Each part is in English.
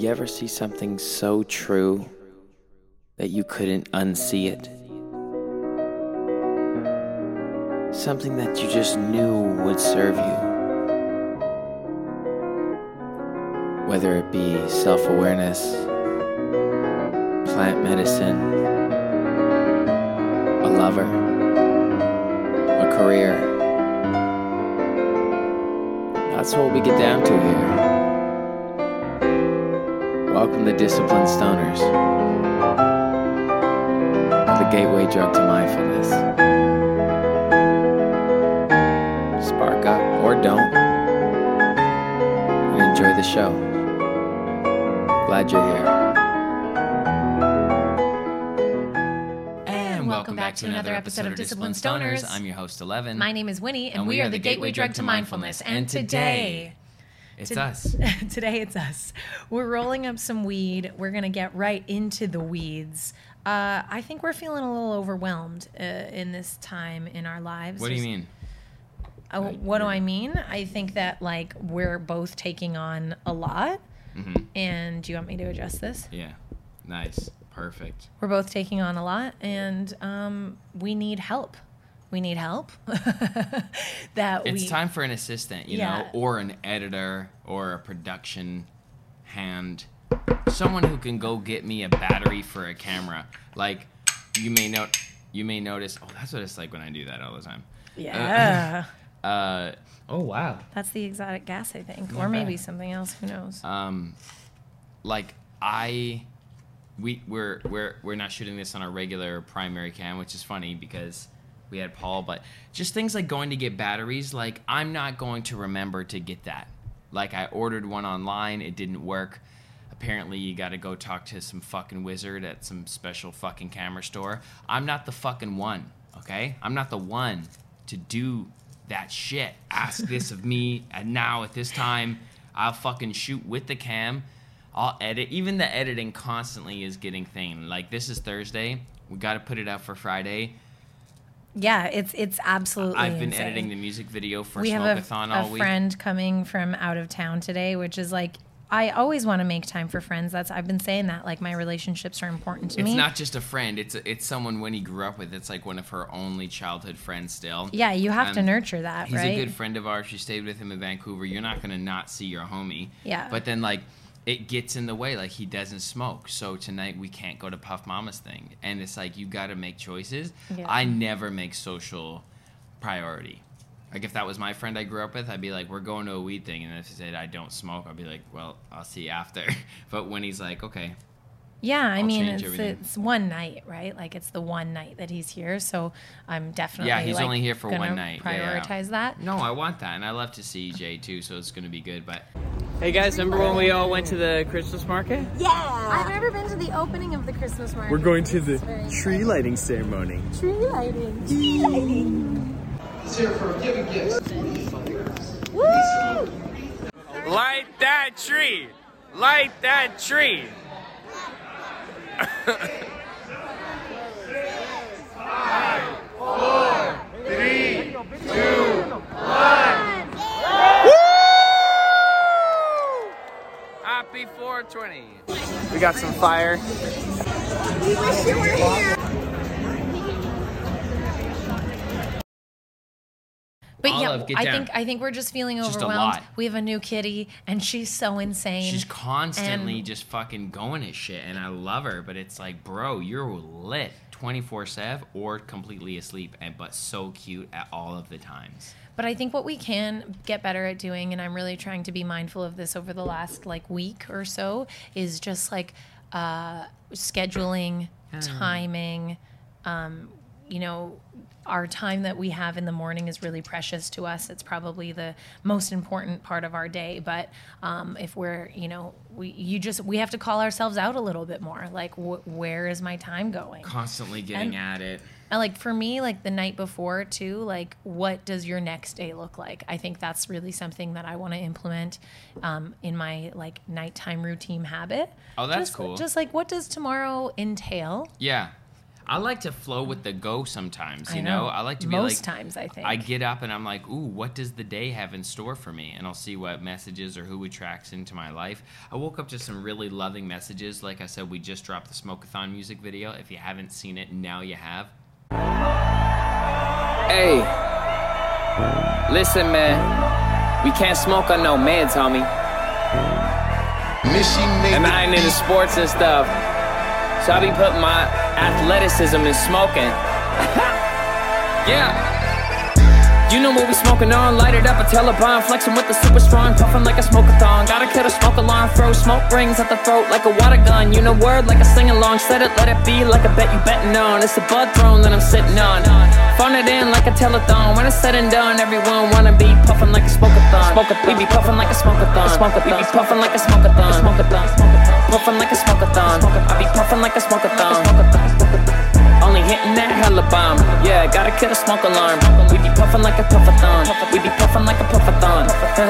You ever see something so true that you couldn't unsee it? Something that you just knew would serve you. Whether it be self-awareness, plant medicine, a lover, a career. That's what we get down to here. Welcome to Disciplined Stoners, the gateway drug to mindfulness. Spark up or don't, and enjoy the show. Glad you're here. And welcome back to another episode of Disciplined Stoners. I'm your host, Eleven. My name is Winnie, and we are the gateway drug to mindfulness. And today... It's us. Today it's us. We're rolling up some weed. We're going to get right into the weeds. I think we're feeling a little overwhelmed in this time in our lives. What do you mean? What do I mean? I think that like we're both taking on a lot. Mm-hmm. And do you want me to adjust this? Yeah. Nice. Perfect. We're both taking on a lot, and we need help. We need help. It's time for an assistant, you know, or an editor or a production hand. Someone who can go get me a battery for a camera. Like, you may notice, oh, that's what it's like when I do that all the time. Yeah. Oh, wow. That's the exotic gas, I think. Or maybe something else, who knows. We're not shooting this on our regular primary cam, which is funny because we had Paul, but just things like going to get batteries, like I'm not going to remember to get that. Like I ordered one online, it didn't work. Apparently you got to go talk to some fucking wizard at some special fucking camera store. I'm not the fucking one, okay? I'm not the one to do that shit. Ask this of me, and now at this time, I'll fucking shoot with the cam. I'll edit. Even the editing constantly is getting thing. Like this is Thursday. We got to put it out for Friday. Yeah, it's absolutely I've been insane. editing the music video for Smokeathon all week. We have a friend coming from out of town today, which is like, I always want to make time for friends. I've been saying that, like my relationships are important to me. It's not just a friend. It's someone Winnie grew up with. It's like one of her only childhood friends still. Yeah, you have to nurture that, he's right? He's a good friend of ours. She stayed with him in Vancouver. You're not going to not see your homie. Yeah. But then, like, it gets in the way. Like, he doesn't smoke. So tonight we can't go to Puff Mama's thing. And it's like, you got to make choices. Yeah. I never make social priority. Like, if that was my friend I grew up with, I'd be like, we're going to a weed thing. And if he said I don't smoke, I'd be like, well, I'll see you after. But when he's like, okay. Yeah, I mean, it's one night, right? Like, it's the one night that he's here. So I'm definitely he's only here for one night. Prioritize that. No, I want that. And I love to see Jay, too, so it's going to be good. But hey, guys, remember when we all went to the Christmas market? Yeah! I've never been to the opening of the Christmas market. We're going to the tree lighting ceremony. Tree lighting. Tree lighting. It's here for giving gifts. Woo! Light that tree! Light that tree! 5, 4, 3, 2, 1. Happy 420. We got some fire. We wish you were here. But Olive, yeah, I think we're just feeling overwhelmed. Just a lot. We have a new kitty, and she's so insane. She's constantly just fucking going at shit, and I love her. But it's like, bro, you're lit 24/7 or completely asleep, but so cute at all of the times. But I think what we can get better at doing, and I'm really trying to be mindful of this over the last like week or so, is just like scheduling, timing. You know, our time that we have in the morning is really precious to us. It's probably the most important part of our day. But if we're, you know, we have to call ourselves out a little bit more. Like, where is my time going? Constantly getting at it. And like for me, like the night before too, like what does your next day look like? I think that's really something that I want to implement in my like nighttime routine habit. Oh, that's cool. Just like what does tomorrow entail? Yeah. I like to flow with the go sometimes, I you know. know? I like to be Most times, I think. I get up and I'm like, ooh, what does the day have in store for me? And I'll see what messages or who attracts into my life. I woke up to some really loving messages. Like I said, we just dropped the Smoke-a-thon music video. If you haven't seen it, now you have. Hey, listen, man. We can't smoke on no meds, homie. And I ain't into sports and stuff. So I be putting my athleticism in smoking. Yeah. You know what we smoking on, light it up a Taliban, flexing with the super strong, puffing like a smoke-a-thon. Gotta cut a smoke alarm, throw smoke rings at the throat like a water gun. You know word like a sing-along, set it, let it be like a bet you betting on. It's a bud throne that I'm sitting on. Phone it in like a telethon, when it's said and done, everyone wanna be puffing like a smoke-a-thon. We be puffing like a smoke-a-thon. We be puffing like a smoke-a-thon. Puffing like a smoke-a-thon. I be puffing like a smoke-a-thon. Only hitting that hella bomb. Yeah, gotta kill a smoke alarm. We be puffin' like a puffathon. We be puffin' like a puffathon.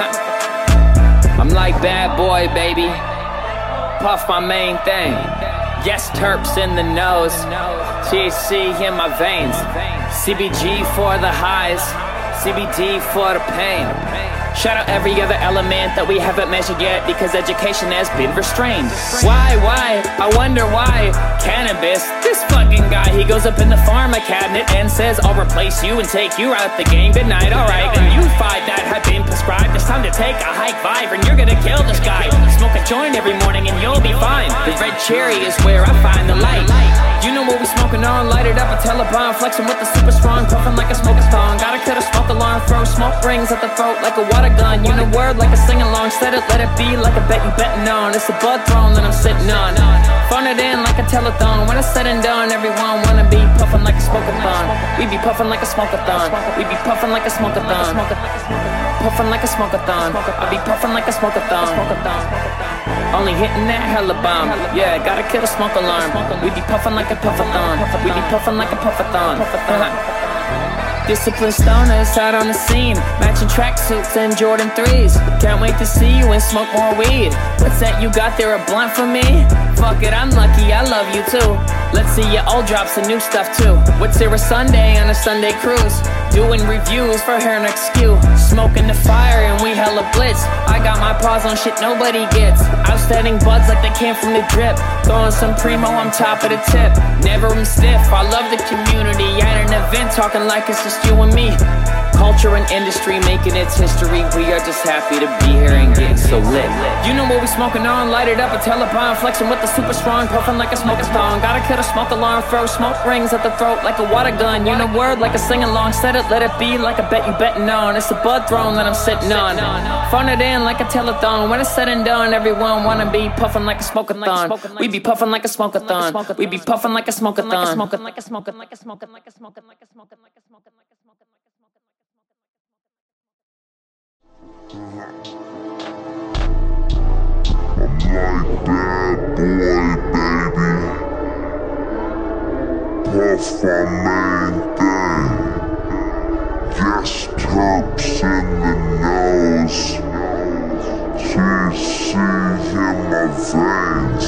I'm like bad boy, baby. Puff my main thing. Yes, terps in the nose. THC in my veins. CBG for the highs. CBD for the pain. Shout out every other element that we haven't measured yet, because education has been restrained. Why? I wonder why. Cannabis, this fucking guy, he goes up in the pharma cabinet and says, I'll replace you and take you out the game. Good night, alright. And you find that have been prescribed. It's time to take a hike, vibe, and you're gonna kill this guy. Smoke a joint every morning and you'll be fine. The red cherry is where I find the light. You know what we smoking on, light it up a Taliban, flexing with the super strong, puffing like a smoke-a-thon. Gotta cut a smoke alarm, throw smoke rings at the throat like a water gun. You know word like a sing-along, set it, let it be like a bet you betting on. It's a bud throne that I'm sitting on. Phone it in like a telethon, when it's said and done, everyone wanna be puffing like a smoke-a-thon. We be puffing like a smoke-a-thon. We be puffing like a smoke-a-thon. Puffing like a smoke-a-thon. I be puffing like a smoke-a-thon. Only hitting that hella bomb. Yeah, gotta kill a smoke alarm. We be puffing like a puffathon. We be puffing like a puffathon. Disciplined stoners out on the scene, matching tracksuits and Jordan 3s. Can't wait to see you and smoke more weed. What's that you got there, a blunt for me? Fuck it, I'm lucky, I love you too. Let's see you all drop some new stuff too. What's there a Sunday on a Sunday cruise? Doing reviews for her next skew. Smoking the fire and we hella blitz. I got my paws on shit nobody gets. Outstanding buds like they came from the drip. Throwing some primo, I'm top of the tip. Never am stiff, I love the community. At an event talking like it's just you and me. Culture and industry making its history. We are just happy to be here and getting so lit. You know what we smoking on, light it up a Taliban, flexing with the super strong, puffing like a smoke-a-thon. Gotta cut a smoke alarm, throw smoke rings at the throat like a water gun. You know word like a sing-along, set it, let it be like a bet you betting on. It's a bud throne that I'm sitting on. Phone it in like a telethon, when it's said and done, everyone wanna be puffing like a smoke-a-thon. We be puffing like a smoke-a-thon. We be puffing like a smoke-a-thon. I'm like bad boy, baby. Puff my main thing. Yes, terps in the nose. THC in my veins.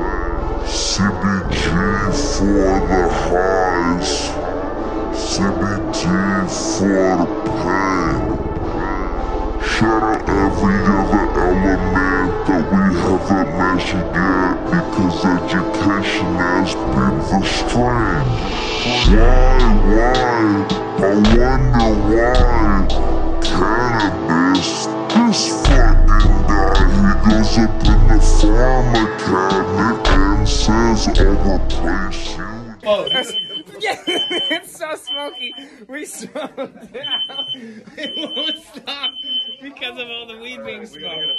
CBG for the highs. CBD for the pain. Shout out every other element that we haven't measured yet, because education has been restrained. Why? I wonder why. Cannabis, this fucking guy, he goes up in the pharma cabinet and says, I'll replace you. Yeah, it's so smoky. We smoked it out. It won't stop because of all the weed being smoked.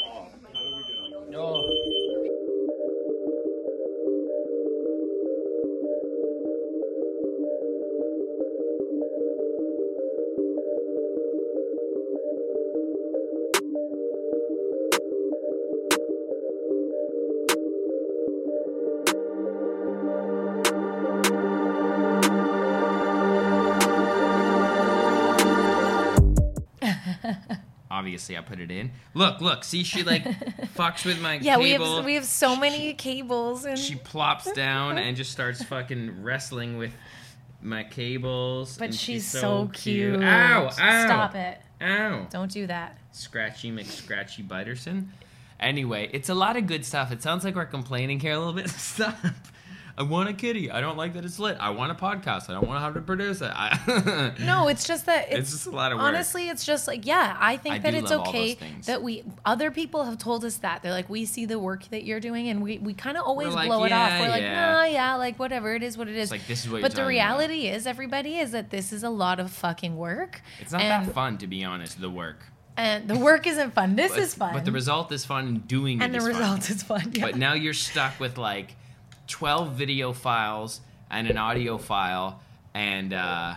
obviously I put it in. Look, see, she like fucks with my Yeah, cable. we have so many cables, and She plops down and just starts fucking wrestling with my cables. but and she's so cute. Ow! Stop it! Ow! Don't do that. Scratchy McScratchy Biterson. Anyway, it's a lot of good stuff. It sounds like we're complaining here a little bit. Stop. I want a kitty. I don't like that it's lit. I want a podcast. I don't want to have to produce it. No, it's just that It's just a lot of work. Honestly, it's just like, yeah, I think I that do it's love all okay those things. that other people have told us that. They're like, we see the work that you're doing, and we kind of always like, blow it off. yeah, We're like, yeah. nah, yeah, like whatever, it is what it is. It's like, this is what you're But the talking about. reality is, everybody, is that this is a lot of fucking work. It's not and, that fun, to be honest, the work. And the work isn't fun. This is fun. But the result is fun, and doing and it the is fun. result is fun. Yeah. But now you're stuck with like 12 video files and an audio file and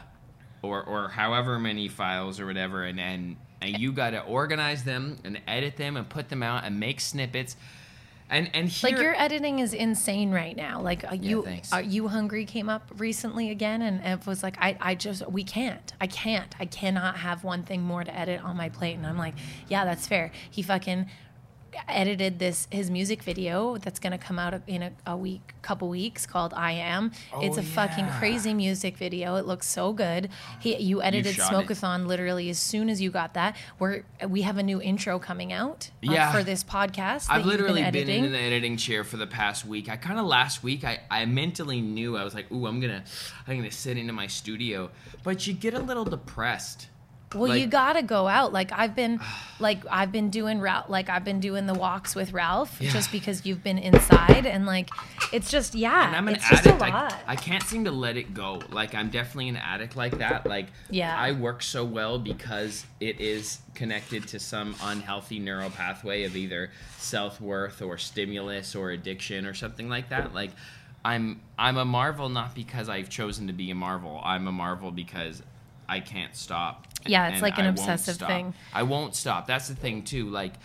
or however many files or whatever, and you got to organize them and edit them and put them out and make snippets. And here, like, your editing is insane right now. Like, thanks. You Hungry came up recently again, and it was like, I cannot have one thing more to edit on my plate. And I'm like, yeah, that's fair. He fucking edited his music video that's gonna come out in a couple weeks, called I Am. It's a fucking crazy music video. It looks so good. You edited shot Smokeathon literally as soon as you got that. We have a new intro coming out for this podcast. I've that you've literally been editing. in the editing chair for the past week. I kind of last week I mentally knew, I was like, ooh, I'm gonna sit into my studio, but you get a little depressed. Well, like- you gotta go out. Like I've been doing the walks with Ralph just because you've been inside, and like it's just And I'm an it's just addict. a lot. I can't seem to let it go. Like, I'm definitely an addict like that. Like, Yeah. I work so well because it is connected to some unhealthy neural pathway of either self-worth or stimulus or addiction or something like that. Like, I'm a marvel not because I've chosen to be a marvel. I'm a marvel because I can't stop. Yeah, it's And like an I won't obsessive stop. thing. I won't stop. That's the thing too. Like,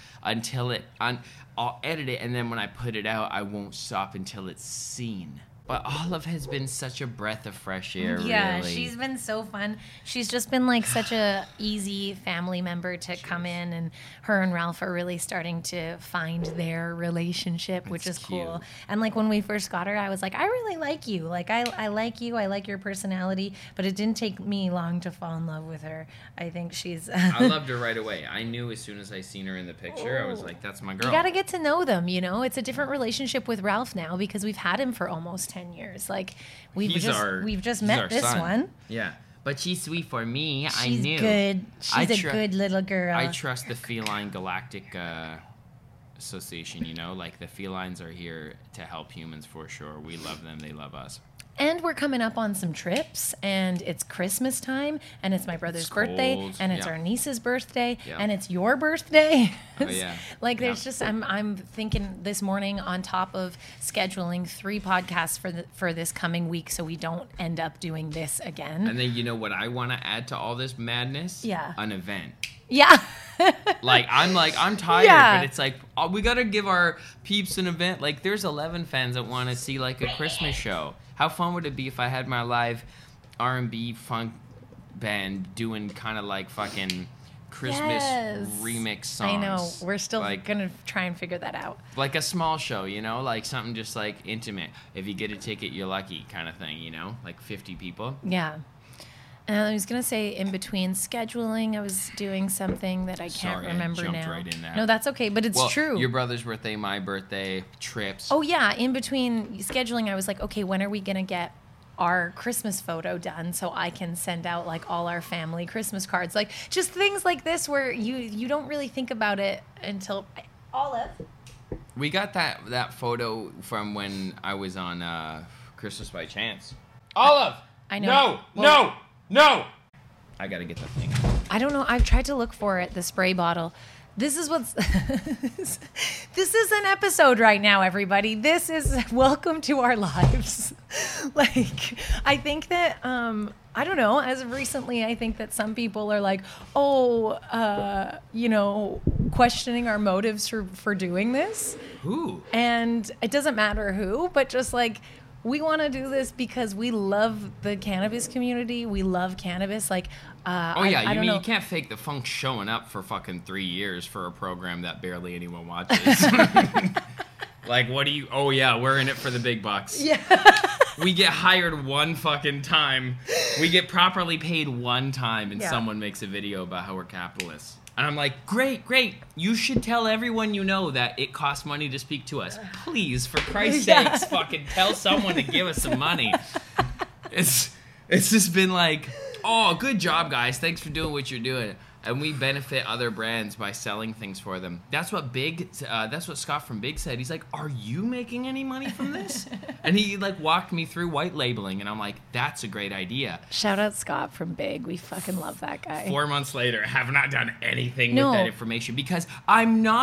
I'll edit it, and then when I put it out, I won't stop until it's seen. But Olive has been such a breath of fresh air. Yeah, really. she's been so fun. She's just been like such a easy family member to come in, and her and Ralph are really starting to find their relationship, which is It's cool. cute. And like when we first got her, I was like, I really like you. Like I like you. I like your personality. But it didn't take me long to fall in love with her. I think she's. I loved her right away. I knew as soon as I seen her in the picture, I was like, "That's my girl." You got to get to know them, you know? It's a different relationship with Ralph now because we've had him for almost 10 years. Like we've He's just our met this son. one. Yeah, but she's sweet for me. I She's knew. good. I She's a tru- good little girl. I trust the Feline Galactic Association. You know, like the felines are here to help humans for sure. We love them. They love us. And we're coming up on some trips, and it's Christmas time, and it's my brother's It's birthday, cold, and it's yeah. our niece's birthday, Yeah. and it's your birthday. Oh, yeah. Like there's Yeah. just I'm thinking this morning on top of scheduling 3 podcasts for this coming week, so we don't end up doing this again. And then you know what I want to add to all this madness? Yeah. An event. Yeah. I'm tired, Yeah. but it's like, oh, we gotta give our peeps an event. Like, there's 11 fans that want to see like a Christmas show. How fun would it be if I had my live R&B funk band doing kind of like fucking Christmas Yes. remix songs? I know. We're still like, gonna try and figure that out. like a small show, you know, like something just like intimate. If you get a ticket, you're lucky, kind of thing, you know, like 50 people. Yeah. And I was gonna say, in between scheduling, I was doing something that I can't Sorry, I remember jumped now. right in there. No, that's okay, but it's Well, true. Your brother's birthday, my birthday, trips. Oh yeah, in between scheduling, I was like, okay, when are we gonna get our Christmas photo done so I can send out like all our family Christmas cards, like just things like this where you don't really think about it until Olive. We got that photo from when I was on Christmas by Chance. Olive! I know. No! I gotta get that thing. I don't know. I've tried to look for it, the spray bottle. This is what's. This is an episode right now, everybody. This is welcome to our lives. Like, I think that I don't know. As of recently, I think that some people are like, questioning our motives for doing this. Who? And it doesn't matter who, but just like We want to do this because we love the cannabis community. We love cannabis. Like, Oh yeah, I you don't mean know. you can't fake the funk showing up for fucking 3 years for a program that barely anyone watches. Like, what do you? Oh yeah, we're in it for the big bucks. Yeah. We get hired one fucking time. We get properly paid one time, and Yeah. someone makes a video about how we're capitalists. And I'm like, great. You should tell everyone you know that it costs money to speak to us. Please, for Christ's Yeah. sakes, fucking tell someone to give us some money. It's just been like, oh, good job, guys. Thanks for doing what you're doing. And we benefit other brands by selling things for them. That's what Scott from Big said. He's like, are you making any money from this? And he like walked me through white labeling, and I'm like, that's a great idea. Shout out Scott from Big. We fucking love that guy. 4 months later, have not done anything No. with that information because I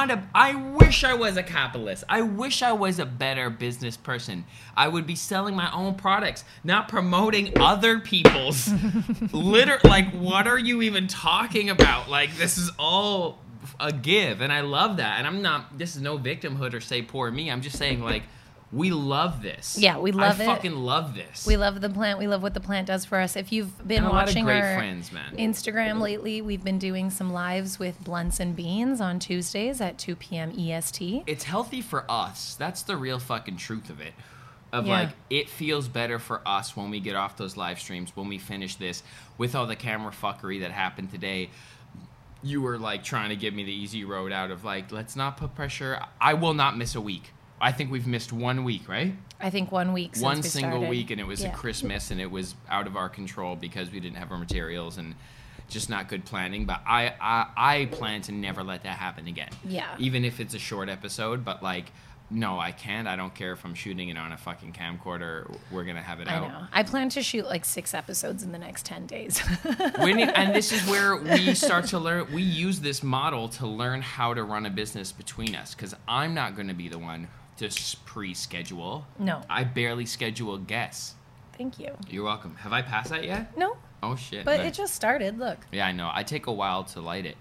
wish I was a capitalist. I wish I was a better business person. I would be selling my own products, not promoting other people's. Like, what are you even talking about? Like, this is all a give, and I love that. And this is no victimhood or say poor me. I'm just saying, like, we love this. Yeah, we love it. I fucking love this. We love the plant. We love what the plant does for us. If you've been And a lot of watching great our friends, man. Instagram lately, we've been doing some lives with Blunts and Beans on Tuesdays at 2 p.m. EST. It's healthy for us. That's the real fucking truth of it. Yeah. Like, it feels better for us when we get off those live streams, when we finish this, with all the camera fuckery that happened today. You were, like, trying to give me the easy road out of, like, let's not put pressure. I will not miss a week. I think we've missed 1 week, right? I think 1 week since One we single started. week, and it was Yeah. a Christmas, and it was out of our control because we didn't have our materials and just not good planning. But I plan to never let that happen again. Yeah. Even if it's a short episode, but like, no, I can't. I don't care if I'm shooting it on a fucking camcorder. We're gonna have it I out. know. I plan to shoot like 6 episodes in the next 10 days. And this is where we start to learn. We use this model to learn how to run a business between us, because I'm not going to be the one to pre-schedule. No. I barely schedule guests. Thank you. You're welcome. Have I passed that yet? No, Oh shit. but Nice. it just started. Look. Yeah, I know. I take a while to light it.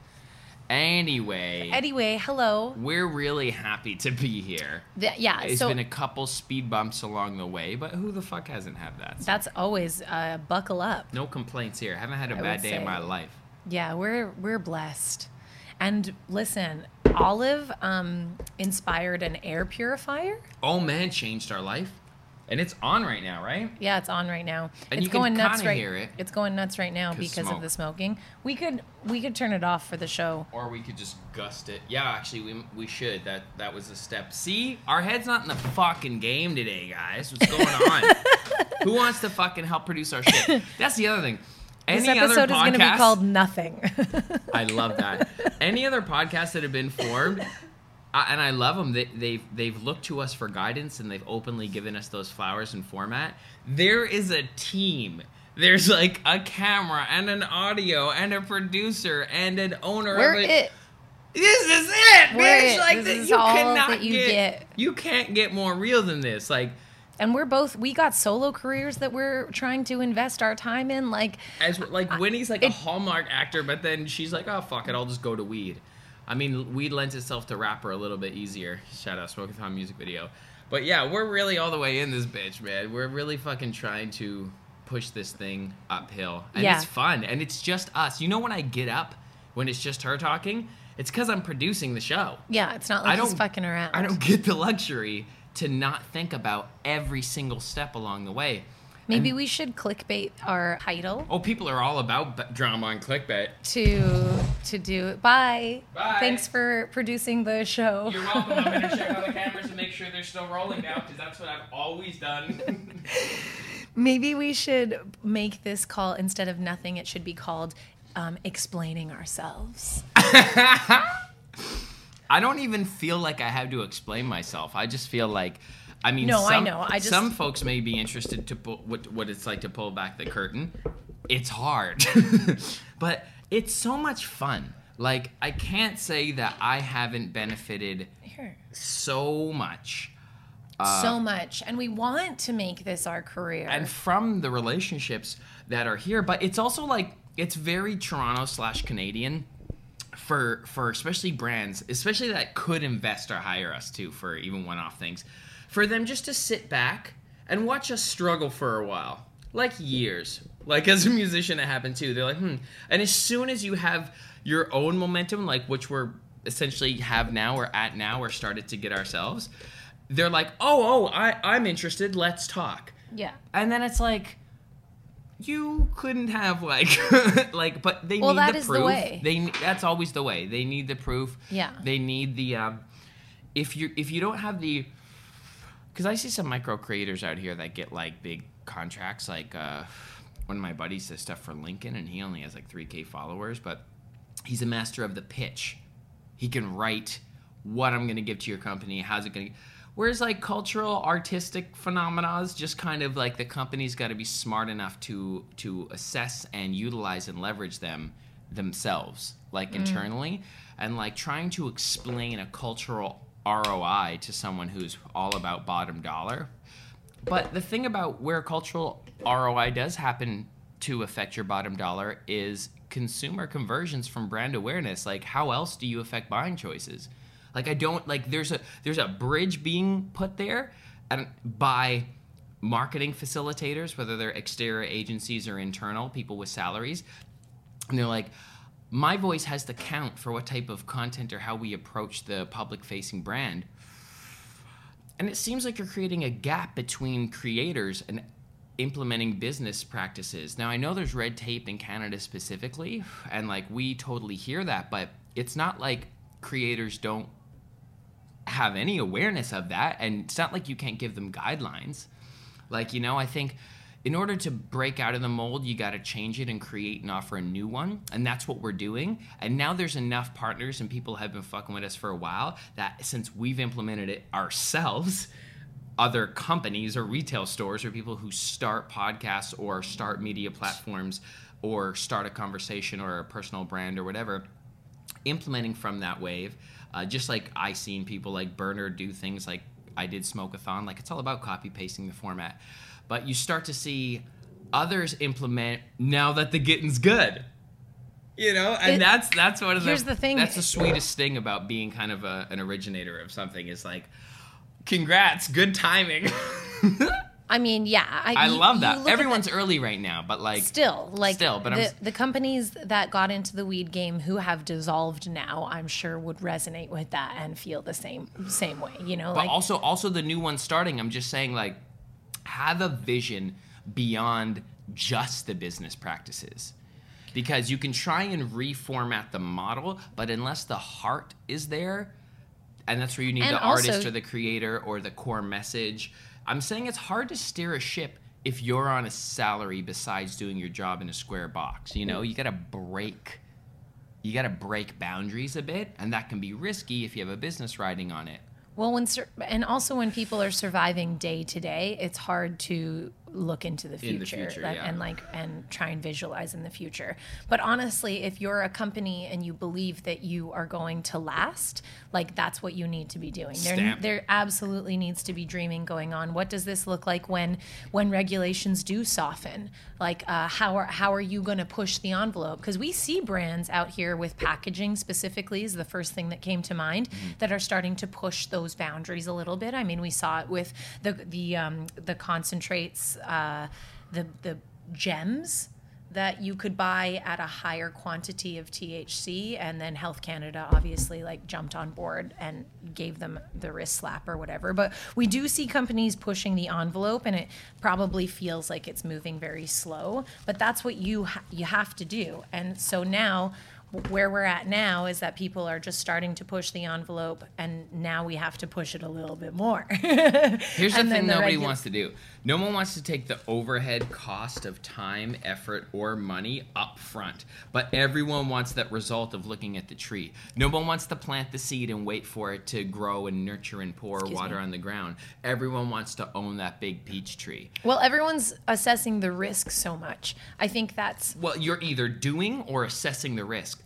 Anyway, Hello. we're really happy to be here. Yeah, It's so been a couple speed bumps along the way, but who the fuck hasn't had that? So that's always buckle up. no complaints here. Haven't had a I bad would day in say. my life. Yeah, we're blessed. And listen, Olive inspired an air purifier. Oh man, changed our life. And it's on right now, right? Yeah, it's on right now. And it's you can going nuts kinda right. hear it. It's going nuts right now 'Cause because smoke. of the smoking. We could turn it off for the show. Or we could just gust it. Yeah, actually, we should. That was a step. See, our head's not in the fucking game today, guys. What's going on? Who wants to fucking help produce our shit? That's the other thing. This Any other episode is going to be podcasts- called Nothing. I love that. Any other podcasts that have been formed, and I love them. They've looked to us for guidance, and they've openly given us those flowers and format. There is a team. There's like a camera and an audio and a producer and an owner We're of it. it. This is it, We're bitch. it. Like This is you all cannot that you get. You can't get more real than this. Like And we got solo careers that we're trying to invest our time in. Like, Winnie's like a Hallmark actor, but then she's like, oh fuck it, I'll just go to weed. I mean, weed lends itself to rapper a little bit easier. Shout out Smokeathon music video. But yeah, we're really all the way in this bitch, man. We're really fucking trying to push this thing uphill. And Yeah. it's fun. And it's just us. You know when I get up, when it's just her talking? It's because I'm producing the show. yeah, it's not like he's fucking around. I don't get the luxury to not think about every single step along the way. Maybe And- we should clickbait our title Oh, people are all about drama and clickbait. to do it. Bye. Bye. Thanks for producing the show. You're welcome. I'm going to check out the cameras and make sure they're still rolling now, because that's what I've always done. Maybe we should make this call, instead of Nothing, it should be called Explaining Ourselves. I don't even feel like I have to explain myself. I just feel like, I mean, No, I know. I just- some folks may be interested to pull, what it's like to pull back the curtain. It's hard, but it's so much fun. Like, I can't say that I haven't benefited Here. so much. So much. And we want to make this our career. And from the relationships that are here, but it's also like, it's very Toronto/Canadian for especially brands, especially that could invest or hire us too for even one-off things, for them just to sit back and watch us struggle for a while, like years. Like as a musician, it happened too. They're like, and as soon as you have your own momentum, like which we're essentially have now or at now or started to get ourselves, they're like, I'm interested. Let's talk. Yeah. And then it's like, you couldn't have like, but they need that the is proof. the way. That's always the way. They need the proof. Yeah. They need the, if you don't have the, because I see some micro creators out here that get like big contracts. Like one of my buddies does stuff for Lincoln, and he only has like 3K followers, but he's a master of the pitch. He can write what I'm going to give to your company. How's it going to? Whereas like cultural, artistic phenomena is just kind of like the company's got to be smart enough to assess and utilize and leverage them themselves, like internally, and like trying to explain a cultural ROI to someone who's all about bottom dollar. But the thing about where cultural ROI does happen to affect your bottom dollar is consumer conversions from brand awareness. Like how else do you affect buying choices? Like I don't like there's a bridge being put there and by marketing facilitators, whether they're exterior agencies or internal people with salaries, and they're like, my voice has to count for what type of content or how we approach the public facing brand. And it seems like you're creating a gap between creators and implementing business practices. Now I know there's red tape in Canada specifically, and like we totally hear that, but it's not like creators don't have any awareness of that, and it's not like you can't give them guidelines. Like, you know, I think in order to break out of the mold, you got to change it and create and offer a new one, and that's what we're doing. And now there's enough partners and people have been fucking with us for a while that since we've implemented it ourselves, other companies or retail stores or people who start podcasts or start media platforms or start a conversation or a personal brand or whatever, implementing from that wave. Just like I seen people like Bernard do things like I did Smoke-a-thon. Like it's all about copy pasting the format. But you start to see others implement now that the getting's good. You know, and that's one of the thing. That's the sweetest thing about being kind of an originator of something is like, congrats, good timing. I mean, yeah. I love that. Everyone's early right now, but like... Still, but the companies that got into the weed game who have dissolved now, I'm sure would resonate with that and feel the same way, you know? But like, also the new ones starting, I'm just saying, like, have a vision beyond just the business practices. Because you can try and reformat the model, but unless the heart is there, and that's where you need the artist or the creator or the core message... I'm saying it's hard to steer a ship if you're on a salary besides doing your job in a square box. You know, you gotta break boundaries a bit, and that can be risky if you have a business riding on it. Well, and also when people are surviving day to day, it's hard to look into the future, and try and visualize in the future. But honestly, if you're a company and you believe that you are going to last, like that's what you need to be doing. There absolutely needs to be dreaming going on. What does this look like when regulations do soften? Like how are you going to push the envelope? Because we see brands out here with packaging specifically is the first thing that came to mind that are starting to push those boundaries a little bit. I mean, we saw it with the concentrates. The gems that you could buy at a higher quantity of THC, and then Health Canada obviously like jumped on board and gave them the wrist slap or whatever. But we do see companies pushing the envelope, and it probably feels like it's moving very slow, but that's what you have to do. And so now where we're at now is that people are just starting to push the envelope, and now we have to push it a little bit more. Here's the thing nobody wants to do. No one wants to take the overhead cost of time, effort, or money up front. But everyone wants that result of looking at the tree. No one wants to plant the seed and wait for it to grow and nurture and pour water on the ground. Everyone wants to own that big peach tree. Well, everyone's assessing the risk so much. I think that's... Well, you're either doing or assessing the risk.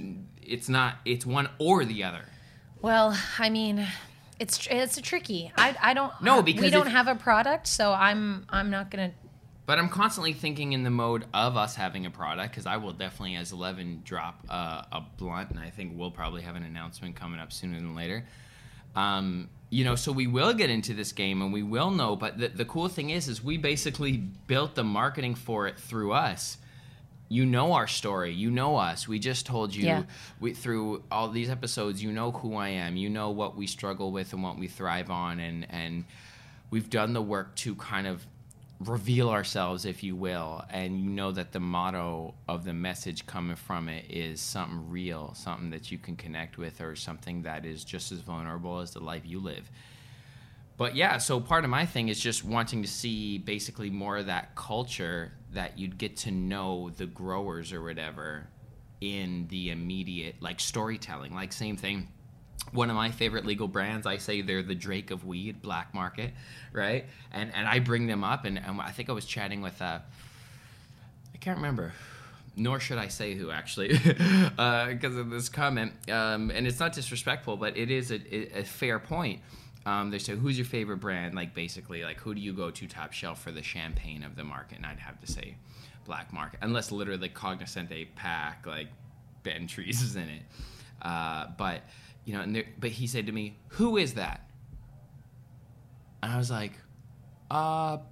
It's one or the other. Well, I mean... It's a tricky. I don't. No, because we don't have a product, so I'm not gonna. But I'm constantly thinking in the mode of us having a product, because I will definitely, as 11, drop a blunt, and I think we'll probably have an announcement coming up sooner than later. so we will get into this game and we will know, but the cool thing is we basically built the marketing for it through us. You know our story. You know us. We just told you through all these episodes, you know who I am. You know what we struggle with and what we thrive on. And we've done the work to kind of reveal ourselves, if you will. And you know that the motto of the message coming from it is something real, something that you can connect with, or something that is just as vulnerable as the life you live. But yeah, so part of my thing is just wanting to see basically more of that culture, that you'd get to know the growers or whatever in the immediate, like, storytelling. Like, same thing. One of my favorite legal brands, I say they're the Drake of weed, Black Market, right? And I bring them up, and I think I was chatting with, I can't remember, nor should I say who, actually, because of this comment. And it's not disrespectful, but it is a fair point. They say, who's your favorite brand? Like, basically, like, who do you go to top shelf for the champagne of the market? And I'd have to say Black Market, unless literally Cognoscente pack, like, Ben Trees is in it. But, but he said to me, who is that? And I was like, well,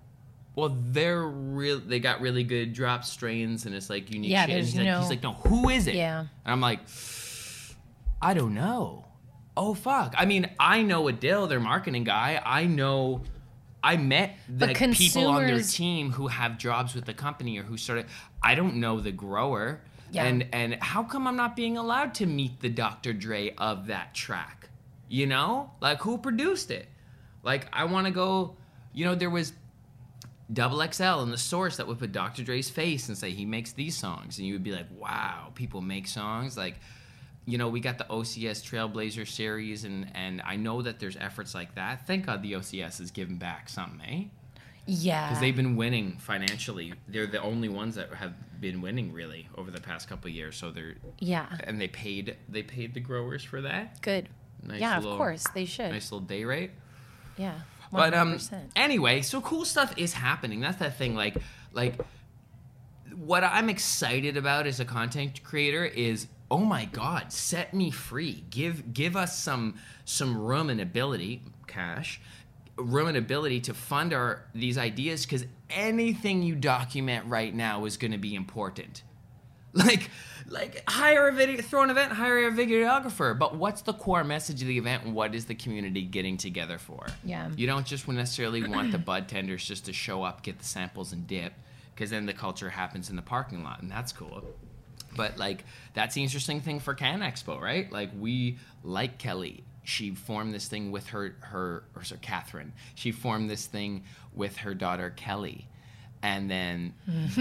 they got really good drop strains, and it's like unique shit. And he's like, no, who is it? Yeah. And I'm like, I don't know. Oh, fuck. I mean, I know Adil, their marketing guy. I met the people on their team who have jobs with the company or who started. I don't know the grower. Yeah. And how come I'm not being allowed to meet the Dr. Dre of that track? Like, who produced it? Like, I want to go, there was Double XL in the Source that would put Dr. Dre's face and say he makes these songs. And you would be like, wow, people make songs. Like, we got the OCS Trailblazer series, and I know that there's efforts like that. Thank God the OCS has given back something, eh? Yeah. Because they've been winning financially. They're the only ones that have been winning, really, over the past couple of years. So they're... Yeah. And they paid the growers for that. Good. Nice, yeah, of course. They should. Nice little day rate. Yeah. 100%. But anyway, so cool stuff is happening. That's that thing. Like what I'm excited about as a content creator is, oh my God, set me free. Give us some room and ability, room and ability to fund these ideas, because anything you document right now is going to be important. Like hire a videographer. But what's the core message of the event, and what is the community getting together for? Yeah. You don't just necessarily want the bud tenders just to show up, get the samples, and dip, because then the culture happens in the parking lot, and that's cool. But, like, that's the interesting thing for Can Expo, right? Like, we like Kelly. She formed this thing with Catherine. She formed this thing with her daughter, Kelly. And then...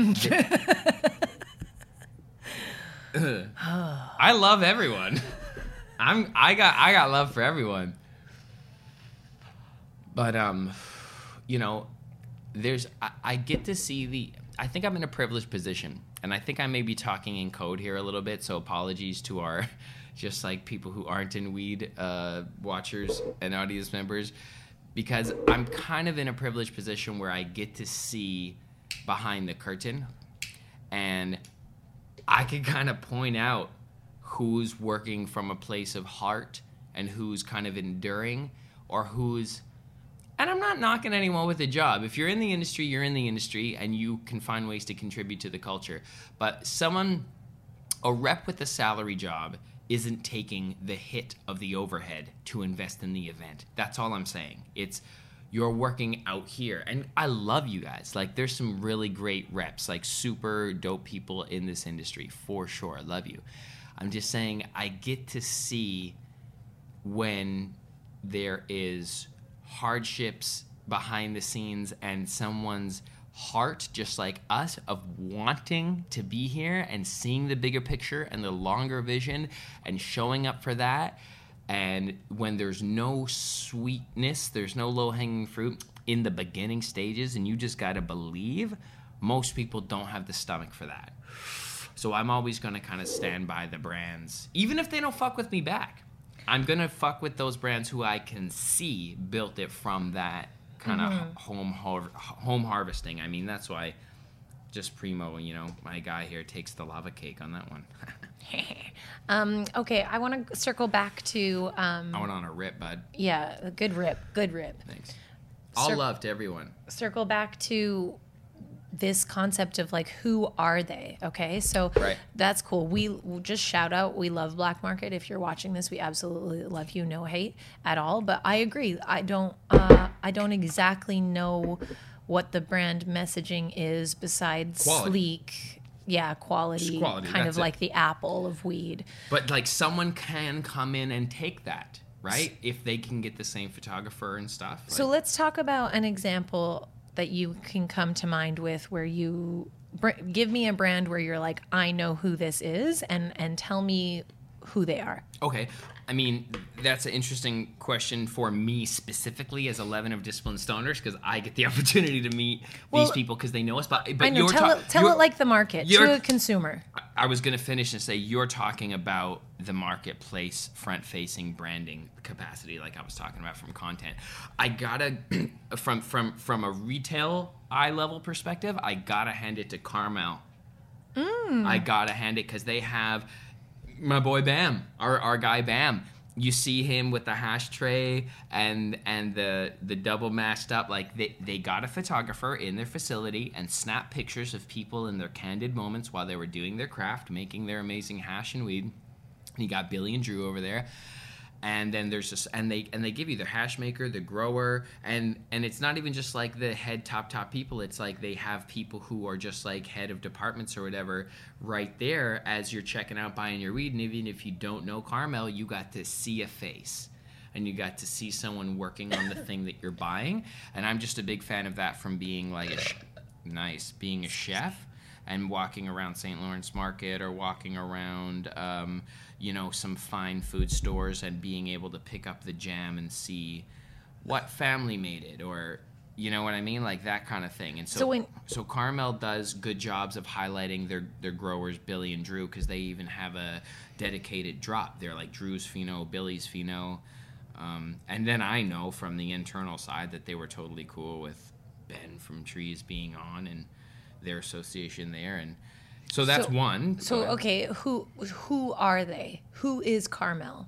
I love everyone. I got love for everyone. But, I get to see I think I'm in a privileged position. And I think I may be talking in code here a little bit, so apologies to our just like people who aren't in weed watchers and audience members, because I'm kind of in a privileged position where I get to see behind the curtain, and I can kind of point out who's working from a place of heart and who's kind of enduring, or who's... And I'm not knocking anyone with a job. If you're in the industry, you're in the industry, and you can find ways to contribute to the culture. But a rep with a salary job isn't taking the hit of the overhead to invest in the event. That's all I'm saying. You're working out here. And I love you guys. Like, there's some really great reps, like super dope people in this industry, for sure. I love you. I'm just saying, I get to see when there is hardships behind the scenes and someone's heart, just like us, of wanting to be here and seeing the bigger picture and the longer vision and showing up for that. And when there's no sweetness, there's no low-hanging fruit in the beginning stages, and you just got to believe, most people don't have the stomach for that. So I'm always going to kind of stand by the brands, even if they don't fuck with me back. I'm going to fuck with those brands who I can see built it from that kind of home harvesting. I mean, that's why just primo, my guy here takes the lava cake on that one. Okay, I want to circle back to. I went on a rip, bud. Yeah, good rip. Thanks. All love to everyone. Circle back to this concept of like, who are they? Okay, so Right. that's cool. We'll just shout out, we love Black Market. If you're watching this, we absolutely love you. No hate at all. But I agree. I don't exactly know what the brand messaging is besides Quality. sleek. Yeah, quality, Quality, kind that's of it. like the apple of weed. But like someone can come in and take that, right? If they can get the same photographer and stuff. So let's talk about an example that you can come to mind with where you give me a brand where you're like, I know who this is, and tell me who they are. Okay. I mean, that's an interesting question for me specifically as 11 of Disciplined Stoners, because I get the opportunity to meet these people because they know us. But I know. you're Tell it like the market to you're- a consumer. I was going to finish and say you're talking about the marketplace front-facing branding capacity, like I was talking about from content. I gotta from a retail eye level perspective, I gotta hand it to Carmel. I gotta hand it because they have my boy Bam, our guy Bam. You see him with the hash tray and the double mashed up. Like they got a photographer in their facility and snap pictures of people in their candid moments while they were doing their craft, making their amazing hash and weed. And you got Billy and Drew over there. And then there's just and they give you the hash maker, the grower, and it's not even just like the head top people. It's like they have people who are just like head of departments or whatever right there as you're checking out buying your weed. And even if you don't know Carmel, you got to see a face and you got to see someone working on the thing that you're buying. And I'm just a big fan of that from being like being a chef and walking around St. Lawrence Market or walking around some fine food stores and being able to pick up the jam and see what family made it, or you know what I mean, like that kind of thing. And so Carmel does good jobs of highlighting their growers, Billy and Drew, because they even have a dedicated drop. They're like Drew's Pheno, Billy's Pheno, and then I know from the internal side that they were totally cool with Ben from Trees being on and their association there. And so that's one. So okay, who are they? Who is Carmel?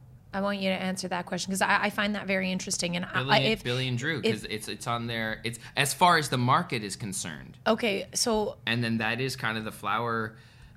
I want you to answer that question because I find that very interesting. And Billy and Drew, because it's on there. It's as far as the market is concerned. Okay, so and then that is kind of the flower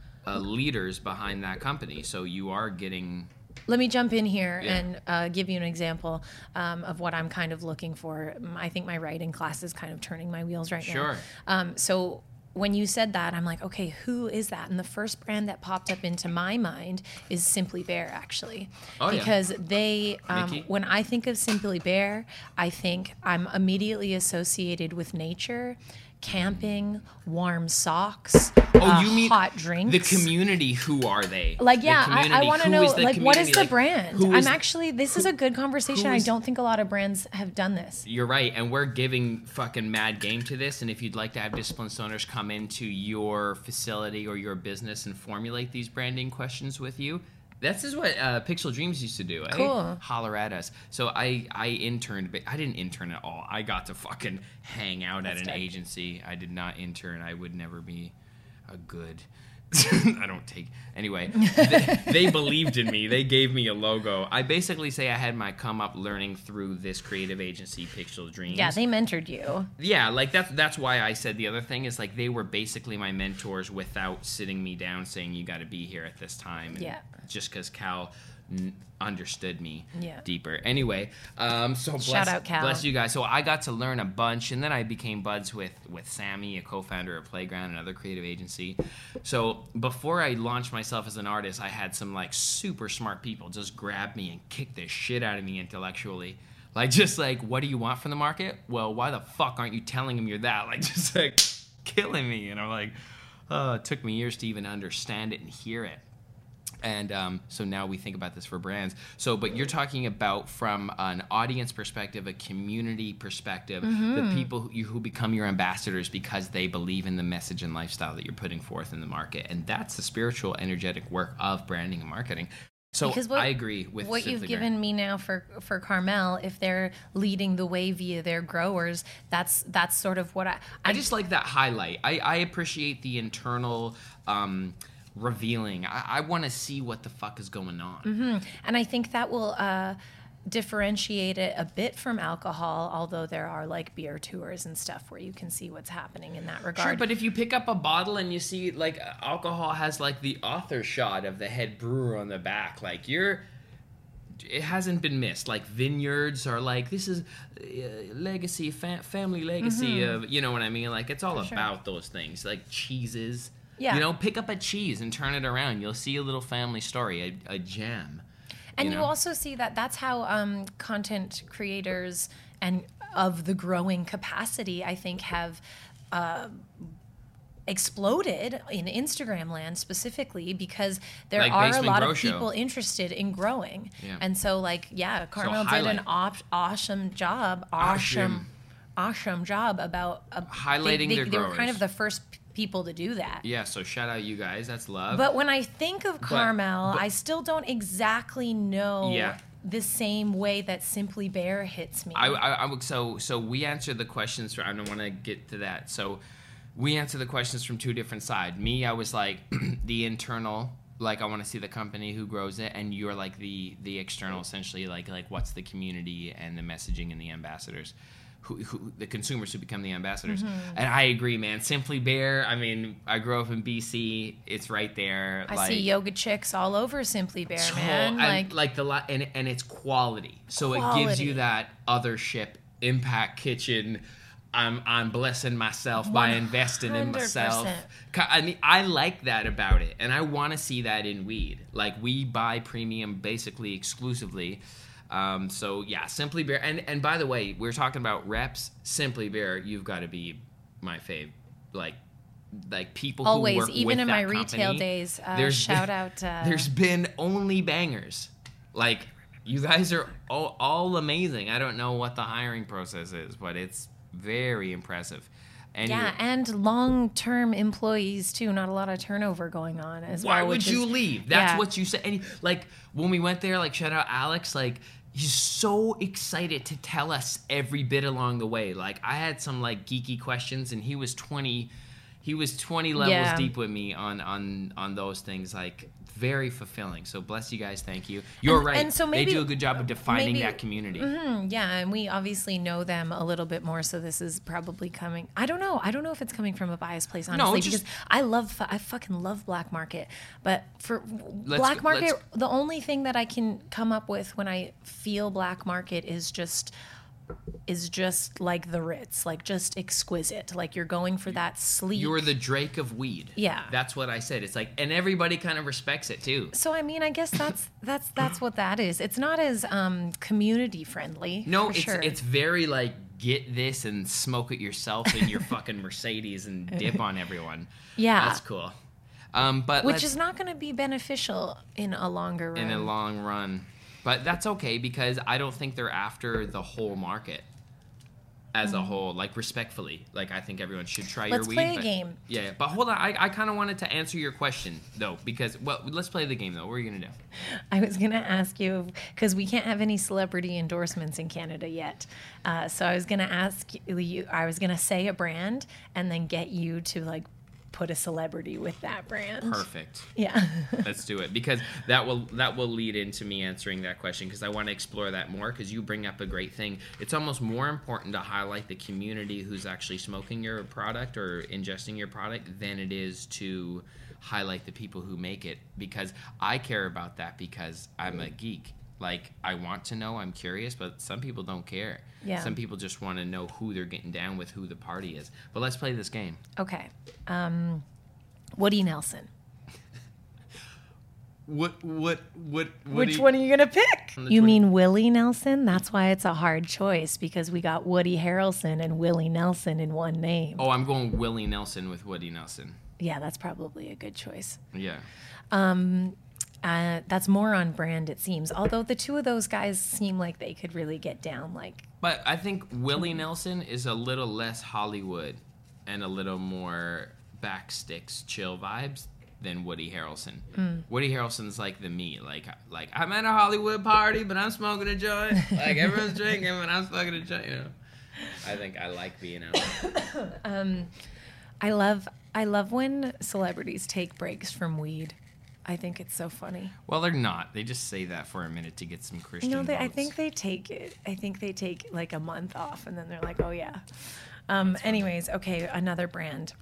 leaders behind that company. So you are getting. Let me jump in here and give you an example of what I'm kind of looking for. I think my writing class is kind of turning my wheels right now. Sure. So when you said that, I'm like, okay, who is that? And the first brand that popped up into my mind is Simply Bare, actually. Because they, when I think of Simply Bare, I think I'm immediately associated with nature, camping, warm socks, you mean hot drinks. The community, who are they? Like, yeah, I want to know, like, what is the like, brand? This is a good conversation. I don't think a lot of brands have done this. You're right, and we're giving fucking mad game to this, and if you'd like to have Disciplined Stoners come into your facility or your business and formulate these branding questions with you, this is what Pixel Dreams used to do. Cool. Holler at us. So I interned, but I didn't intern at all. I got to fucking hang out at an agency. I did not intern. I would never be a good. I don't take. Anyway, they believed in me. They gave me a logo. I basically say I had my come up learning through this creative agency, Pixel Dreams. Yeah, they mentored you. Yeah, like that's why I said the other thing is like they were basically my mentors without sitting me down saying you got to be here at this time. And just because Cal understood me deeper. Anyway, so shout out Cal. Bless you guys. So I got to learn a bunch, and then I became buds with Sammy, a co-founder of Playground, another creative agency. So before I launched myself as an artist, I had some like super smart people just grab me and kick the shit out of me intellectually. Like, just like, what do you want from the market? Well, why the fuck aren't you telling them you're that? Like, just like killing me. And I'm like, it took me years to even understand it and hear it. And so now we think about this for brands. So, but you're talking about from an audience perspective, a community perspective, the people who become your ambassadors because they believe in the message and lifestyle that you're putting forth in the market. And that's the spiritual, energetic work of branding and marketing. So Because I agree with what Simply you've Bare. given me now for Carmel. If they're leading the way via their growers, that's sort of what I just like that highlight. I appreciate the internal revealing. I want to see what the fuck is going on. and I think that will differentiate it a bit from alcohol. Although there are like beer tours and stuff where you can see what's happening in that regard. Sure, but if you pick up a bottle and you see like alcohol has like the author shot of the head brewer on the back, like it hasn't been missed. Like vineyards are like, this is legacy, family legacy of, you know what I mean? Like it's all about those things, like cheeses. Yeah. You know, pick up a cheese and turn it around. You'll see a little family story, a jam. And you know? also see that that's how content creators and of the growing capacity, I think, have exploded in Instagram land specifically because there Like are a Basement lot Grow of Show. people interested in growing. Yeah. And so, like, Carmel did an awesome job. Awesome job about Highlighting their they were kind growers. of the first people to do that. Yeah, so shout out you guys. That's love. But when I think of Carmel, but- I still don't exactly know Yeah. the same way that Simply Bare hits me. I would so we answered the questions. I don't want to get to that. So we answered the questions from two different sides. Me, I was like the internal, like I want to see the company who grows it, and you're like the external, essentially like what's the community and the messaging and the ambassadors. Who the consumers who become the ambassadors. And I agree, man. Simply Bare, I mean, I grew up in BC. It's right there. I see yoga chicks all over Simply Bare, man. And it's quality. So it gives Quality. you that othership, Impact Kitchen. I'm blessing myself by investing in myself. 100%. I mean, I like that about it, and I want to see that in weed. Like we buy premium basically exclusively. So yeah, Simply Bare, and by the way, we're talking about reps. Simply Bare, you've got to be my fave. Like people Always, who work even with in that my retail company, days. there's Shout been- out. There's been only bangers. Like you guys are all amazing. I don't know what the hiring process is, but it's very impressive. And yeah, and long-term employees too. Not a lot of turnover going on as well. why would which you is- leave? That's yeah. what you said. And like when we went there, like shout out Alex, like he's so excited to tell us every bit along the way. Like I had some like geeky questions, and he was 20 levels Yeah. deep with me on those things. Like very fulfilling. So bless you guys. Thank you. You're And- right. and so maybe- they do a good job of defining maybe- that community. Yeah, and we obviously know them a little bit more, so this is probably coming. I don't know if it's coming from a biased place, honestly, just- because I fucking love Black Market. But for Let's- Black Market, let's- the only thing that I can come up with when I feel Black Market is just like the Ritz, like just exquisite. Like you're going for that sleep. You're the Drake of weed. Yeah. That's what I said. It's like, and everybody kind of respects it too. So I mean, I guess that's what that is. It's not as community friendly. No, for it's sure. it's very like get this and smoke it yourself in your fucking Mercedes and dip on everyone. Yeah. That's cool. But which let's- is not going to be beneficial in a longer run. in a long run. But that's okay because I don't think they're after the whole market as a whole. Like respectfully, like I think everyone should try Let's your weed. play a but- game. Yeah, but hold on. I kind of wanted to answer your question though because let's play the game though. What are you gonna do? I was going to ask you, because we can't have any celebrity endorsements in Canada yet. So I was going to ask you, I was going to say a brand and then get you to like put a celebrity with that brand. Perfect. Yeah. Let's do it because that will lead into me answering that question because I want to explore that more because you bring up a great thing. It's almost more important to highlight the community who's actually smoking your product or ingesting your product than it is to highlight the people who make it because I care about that because I'm a geek. Like I want to know, I'm curious, but some people don't care. Yeah. Some people just want to know who they're getting down with, who the party is. But let's play this game. Okay. Woody Nelson. What Which one are you going to pick? the You 20 mean Willie Nelson? That's why it's a hard choice because we got Woody Harrelson and Willie Nelson in one name. Oh, I'm going Willie Nelson with Woody Nelson. Yeah, that's probably a good choice. Yeah. That's more on brand, it seems. Although the two of those guys seem like they could really get down. Like, But I think Willie Nelson is a little less Hollywood and a little more backsticks, chill vibes than Woody Harrelson. Woody Harrelson's like the me. Like I'm at a Hollywood party, but I'm smoking a joint. Like everyone's drinking, but I'm smoking a joint. You know. I think I like being out. I love when celebrities take breaks from weed. I think it's so funny. Well, they're not. They just say that for a minute to get some Christian votes. I think they take it. I think they take like a month off, and then they're like, oh yeah. Anyways, okay, another brand.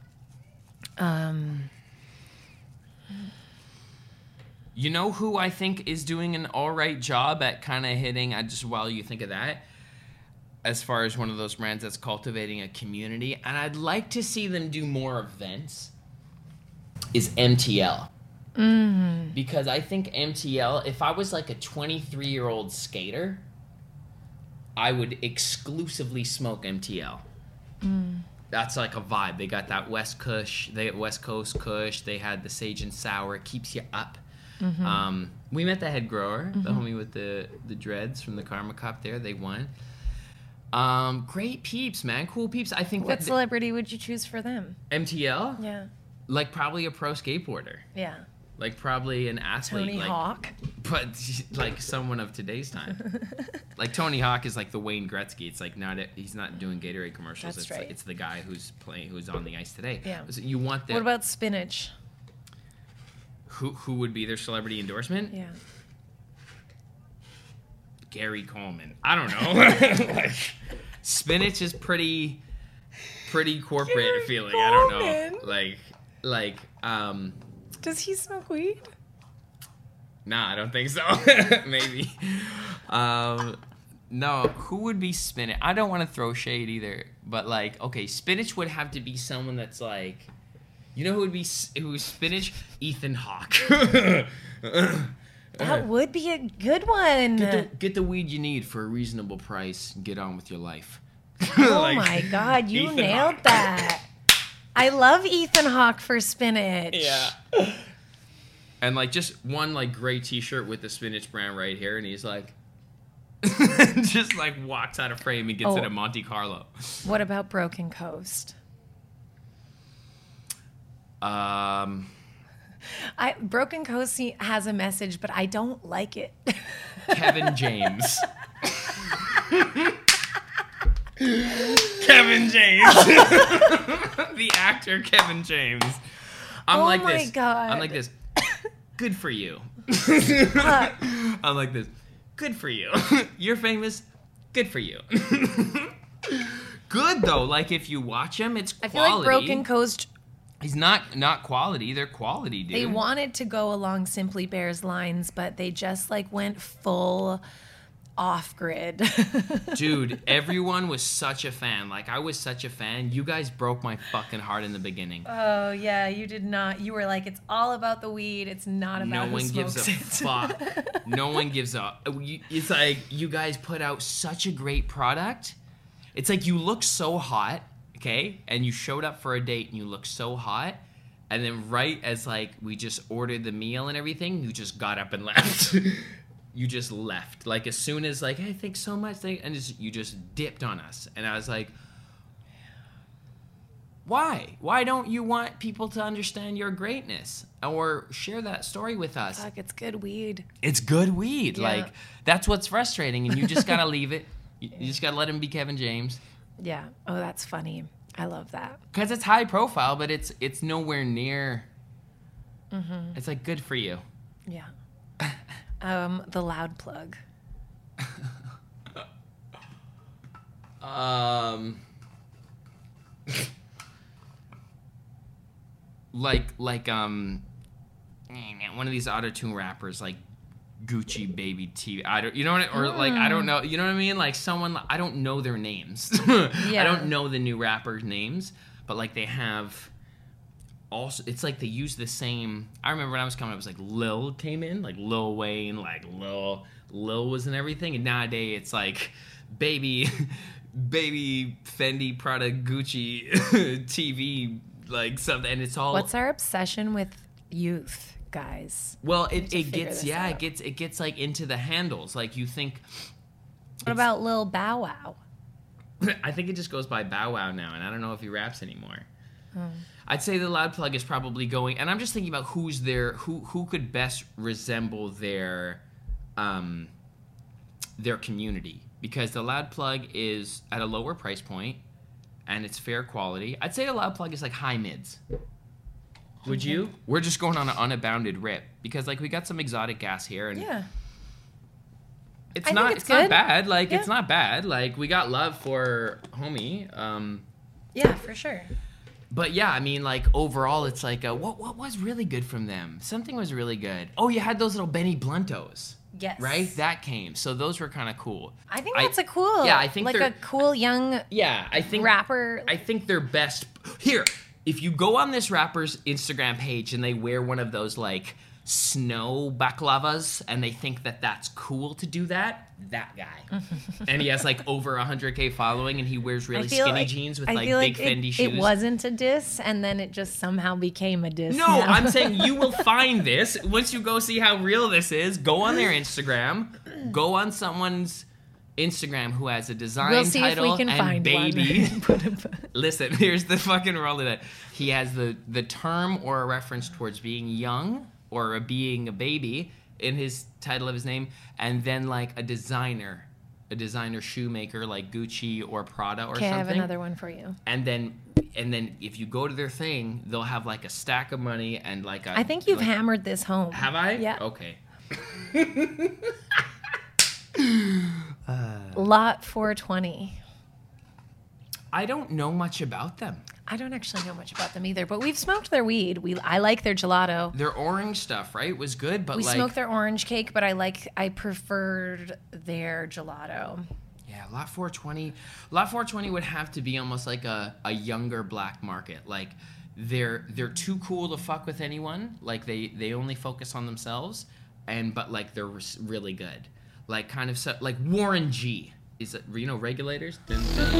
You know who I think is doing an all right job at kind of hitting, just while you think of that, as far as one of those brands that's cultivating a community, and I'd like to see them do more events, is MTL. Because I think MTL, if I was like a 23-year-old skater, I would exclusively smoke MTL. That's like a vibe. They got that West Coast Kush. They had the Sage and Sour. It keeps you up. We met the head grower, the homie with the dreads from the Karma Cup there. They won. Great peeps, man. Cool peeps. I think What celebrity would you choose for them? MTL? Yeah. Like probably a pro skateboarder. Yeah. Like probably an athlete. Tony Hawk. But like someone of today's time. Like Tony Hawk is like the Wayne Gretzky. It's like he's not doing Gatorade commercials. That's it's right. It's the guy who's on the ice today. Yeah. So you want that. What about spinach? Who would be their celebrity endorsement? Yeah. Gary Coleman. I don't know. Like, spinach is pretty corporate Gary feeling. I don't Coleman? know. Does he smoke weed? Nah, I don't think so. Maybe. No, who would be spinach? I don't want to throw shade either, but like, okay, spinach would have to be someone that's like, you know who's spinach? Ethan Hawke. That would be a good one. Get the weed you need for a reasonable price and get on with your life. Oh Like, my God, you Ethan nailed Hawke. that. I love Ethan Hawke for spinach. Yeah. And like just one like gray t-shirt with the spinach brand right here, and he's like just like walks out of frame and gets into Monte Carlo. What about Broken Coast? Broken Coast has a message, but I don't like it. Kevin James. Kevin James. The actor Kevin James. I'm like my this. God. I'm like this. Good for you. I'm like this. Good for you. You're famous. Good for you. Good though. Like if you watch him, it's quality. I feel like Broken Coast. He's not quality. They're quality, dude. They wanted to go along Simply Bear's lines, but they just like went full off grid. Dude, everyone was such a fan. Like I was such a fan. You guys broke my fucking heart in the beginning. Oh yeah, you did not. You were like, it's all about the weed. It's not about No one who gives a smokes it. fuck. No one gives a. It's like you guys put out such a great product. It's like you look so hot, okay, and you showed up for a date and you look so hot, and then right as like we just ordered the meal and everything, you just got up and left. You just left. Like as soon as like, hey, thanks so much, and you just dipped on us, and I was like, why? Why don't you want people to understand your greatness or share that story with us? Fuck, it's good weed. It's good weed. Yeah. Like that's what's frustrating, and you just gotta leave it. You just gotta let him be Kevin James. Yeah. Oh, that's funny. I love that. Because it's high profile, but it's nowhere near. It's like good for you. Yeah. The Loud Plug. Like one of these auto-tune rappers like Gucci Baby T. You know what? I don't know. You know what I mean? Like someone I don't know their names. I don't know the new rappers' names, but like they have. Also, it's like they use the same. I remember when I was coming up, it was like Lil came in, like Lil Wayne, like Lil was in everything, and nowadays it's like baby Fendi, Prada, Gucci, TV, like something, and it's all. What's our obsession with youth, guys? Well, it figure gets this out. it gets like into the handles. Like you think. What about Lil Bow Wow? I think it just goes by Bow Wow now, and I don't know if he raps anymore. I'd say the Loud Plug is probably going, and I'm just thinking about who's there, who could best resemble their community, because the Loud Plug is at a lower price point and it's fair quality. I'd say the Loud Plug is like high mids. Would you? We're just going on an unbounded rip because like we got some exotic gas here and Yeah. it's I not think it's not good. bad. Like Yeah. it's not bad. Like we got love for homie. Yeah, for sure. But yeah, I mean, like overall, it's like what was really good from them? Something was really good. Oh, you had those little Benny Bluntos, Yes. right? That came, so those were kind of cool. I think that's a cool. Yeah, I think like they're- a cool young Yeah, I think rapper. I think they're best here. If you go on this rapper's Instagram page and they wear one of those like snow baklavas and they think that that's cool to do that guy. And he has like over 100K following and he wears really skinny jeans with I like feel big like Fendi it shoes. wasn't a diss, and then it just somehow became a diss. No, now. I'm saying you will find this once you go see how real this is. Go on their Instagram. Go on someone's Instagram who has a design We'll see if title we can and find baby. one. Listen, here's the fucking roll of it. He has the term or a reference towards being young or being a baby in his title of his name, and then like a designer shoemaker like Gucci or Prada or Okay, something. I have another one for you. And then if you go to their thing, they'll have like a stack of money and like a. I think you've like, hammered this home. Have I? Yeah. Okay. Lot 420. I don't know much about them. I don't actually know much about them either, but we've smoked their weed. I like their gelato. Their orange stuff, right, was good, but We like smoked their orange cake, but I preferred their gelato. yeah, Lot 420. Lot 420 would have to be almost like a younger black market. Like they're too cool to fuck with anyone. Like they only focus on themselves, but like they're really good. Like kind of like Warren G. Is it, Regulators? Dun, dun.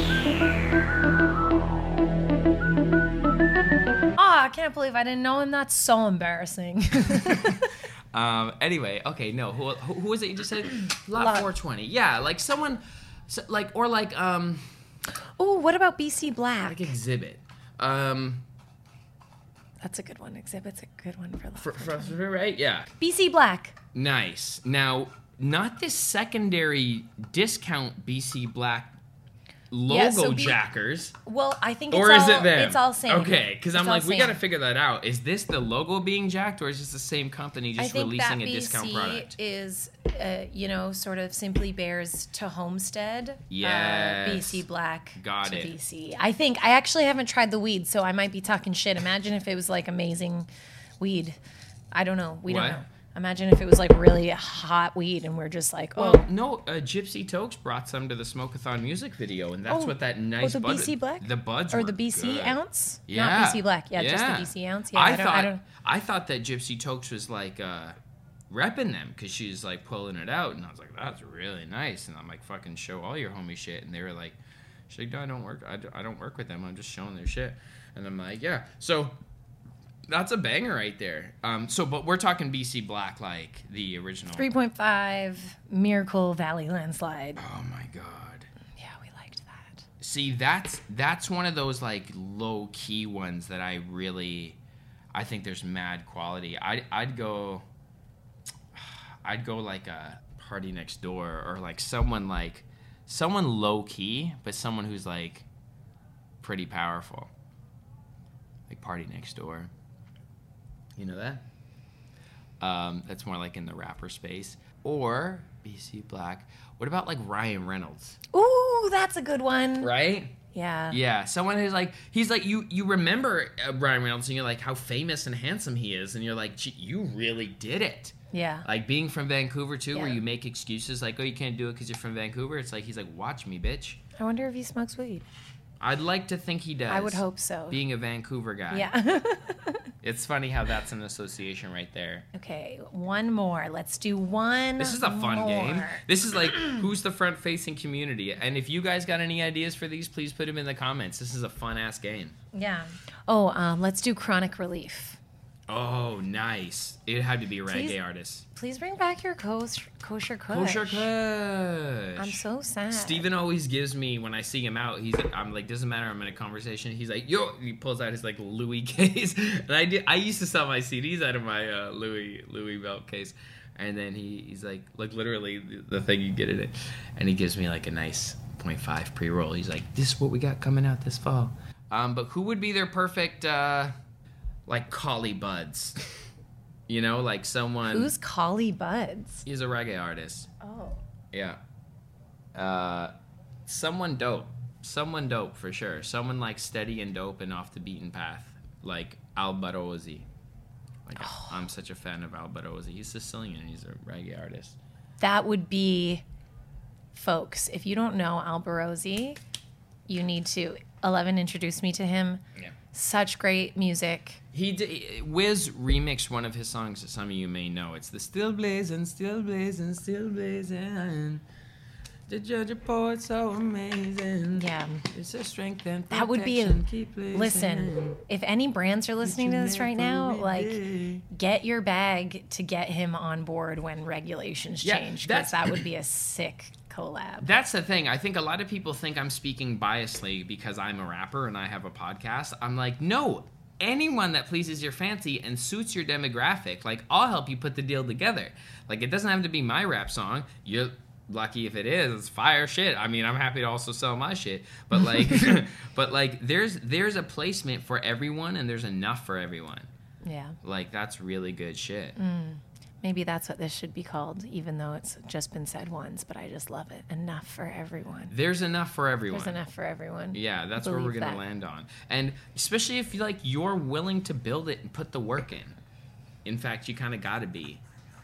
Oh, I can't believe I didn't know him. That's so embarrassing. Anyway, okay, no. Who was it you just said? Lot 420. Yeah, like someone, or like Oh, what about BC Black? Exhibit. That's a good one. Exhibit's a good one for Right? Yeah. BC Black. Nice. Now, not this secondary discount BC Black logo Yeah, so jackers. Well, I think it's Or is all, it them? It's all same. Okay, because I'm It's all like, we same. got to figure that out. Is this the logo being jacked, or is this the same company I just think releasing that a discount BC product? is, sort of simply bears to Homestead. Yes. BC Black Got to it. BC. I think I actually haven't tried the weed, so I might be talking shit. Imagine if it was like amazing weed. I don't know. We What? don't know. Imagine if it was like really hot weed, and we're just like, oh, Well, no, Gypsy Tokes brought some to the Smokeathon music video, and that's what that nice the bud. BC Black, The buds or were the BC good. ounce, Yeah. not BC Black, yeah, just the BC ounce. Yeah, I thought that Gypsy Tokes was like repping them because she's like pulling it out, and I was like, that's really nice. And I'm like, fucking show all your homie shit, and they were like, she's like, no, I don't work with them. I'm just showing their shit, and I'm like, yeah, so. That's a banger right there. But we're talking BC Black, like the original. 3.5 Miracle Valley landslide. Oh my god. Yeah, we liked that. See, that's one of those like low key ones that I think there's mad quality. I'd go like a Party Next Door, or like someone low key, but someone who's like pretty powerful. Like Party Next Door. You know that? That's more like in the rapper space. Or BC Black. What about like Ryan Reynolds? Ooh, that's a good one. Right? Yeah. Yeah, someone who's like, he's like, you remember Ryan Reynolds, and you're like, how famous and handsome he is, and you're like, gee, you really did it. Yeah. Like being from Vancouver too, where Yeah. you make excuses like, oh, you can't do it because you're from Vancouver. It's like, he's like, watch me, bitch. I wonder if he smokes weed. I'd like to think he does. I would hope so. Being a Vancouver guy. Yeah. It's funny how that's an association right there. Okay, one more. Let's do one. This is a fun more. game. This is like, who's the front-facing community? And if you guys got any ideas for these, please put them in the comments. This is a fun-ass game. Yeah. Oh, let's do chronic relief. Oh, nice. It had to be a reggae Please- artist. Please bring back your kosher kush. Kosher Kush. I'm so sad. Steven always gives me, when I see him out, I'm like, doesn't matter, I'm in a conversation. He's like, yo, he pulls out his like Louis case. And I used to sell my CDs out of my Louis belt case. And then he's like literally the thing you get in it. And he gives me like a nice 0.5 pre-roll. He's like, this is what we got coming out this fall. But who would be their perfect, like Collie Buds? You know, like someone. Who's Collie Buds? He's a reggae artist. Oh. Yeah. Someone dope. Someone dope for sure. Someone like steady and dope and off the beaten path. Like Albarozi. Like I'm such a fan of Albarozi. He's Sicilian. He's a reggae artist. That would be, folks, if you don't know Albarozi, you need to. 11 introduced me to him. Yeah. Such great music. Wiz remixed one of his songs that some of you may know. It's the still blazing, still blazing, still blazing. The judge report so amazing. Yeah. It's a strength and That would be a, protection, keep blazing. listen, if any brands are listening to this right now, Every like, day. get your bag to get him on board when regulations Yeah, change, that's- because that would be a sick collab. That's the thing. I think a lot of people think I'm speaking biasly because I'm a rapper and I have a podcast. I'm like, no. Anyone that pleases your fancy and suits your demographic, like, I'll help you put the deal together. Like, it doesn't have to be my rap song. You're lucky if it is. It's fire shit. I mean, I'm happy to also sell my shit. But like, there's a placement for everyone and there's enough for everyone. Yeah. Like, that's really good shit. Maybe that's what this should be called, even though it's just been said once, but I just love it. Enough for everyone. There's enough for everyone. There's enough for everyone. Yeah, that's where we're Believe gonna that. land on, and especially if you're willing to build it and put the work in. In fact, you kind of gotta be,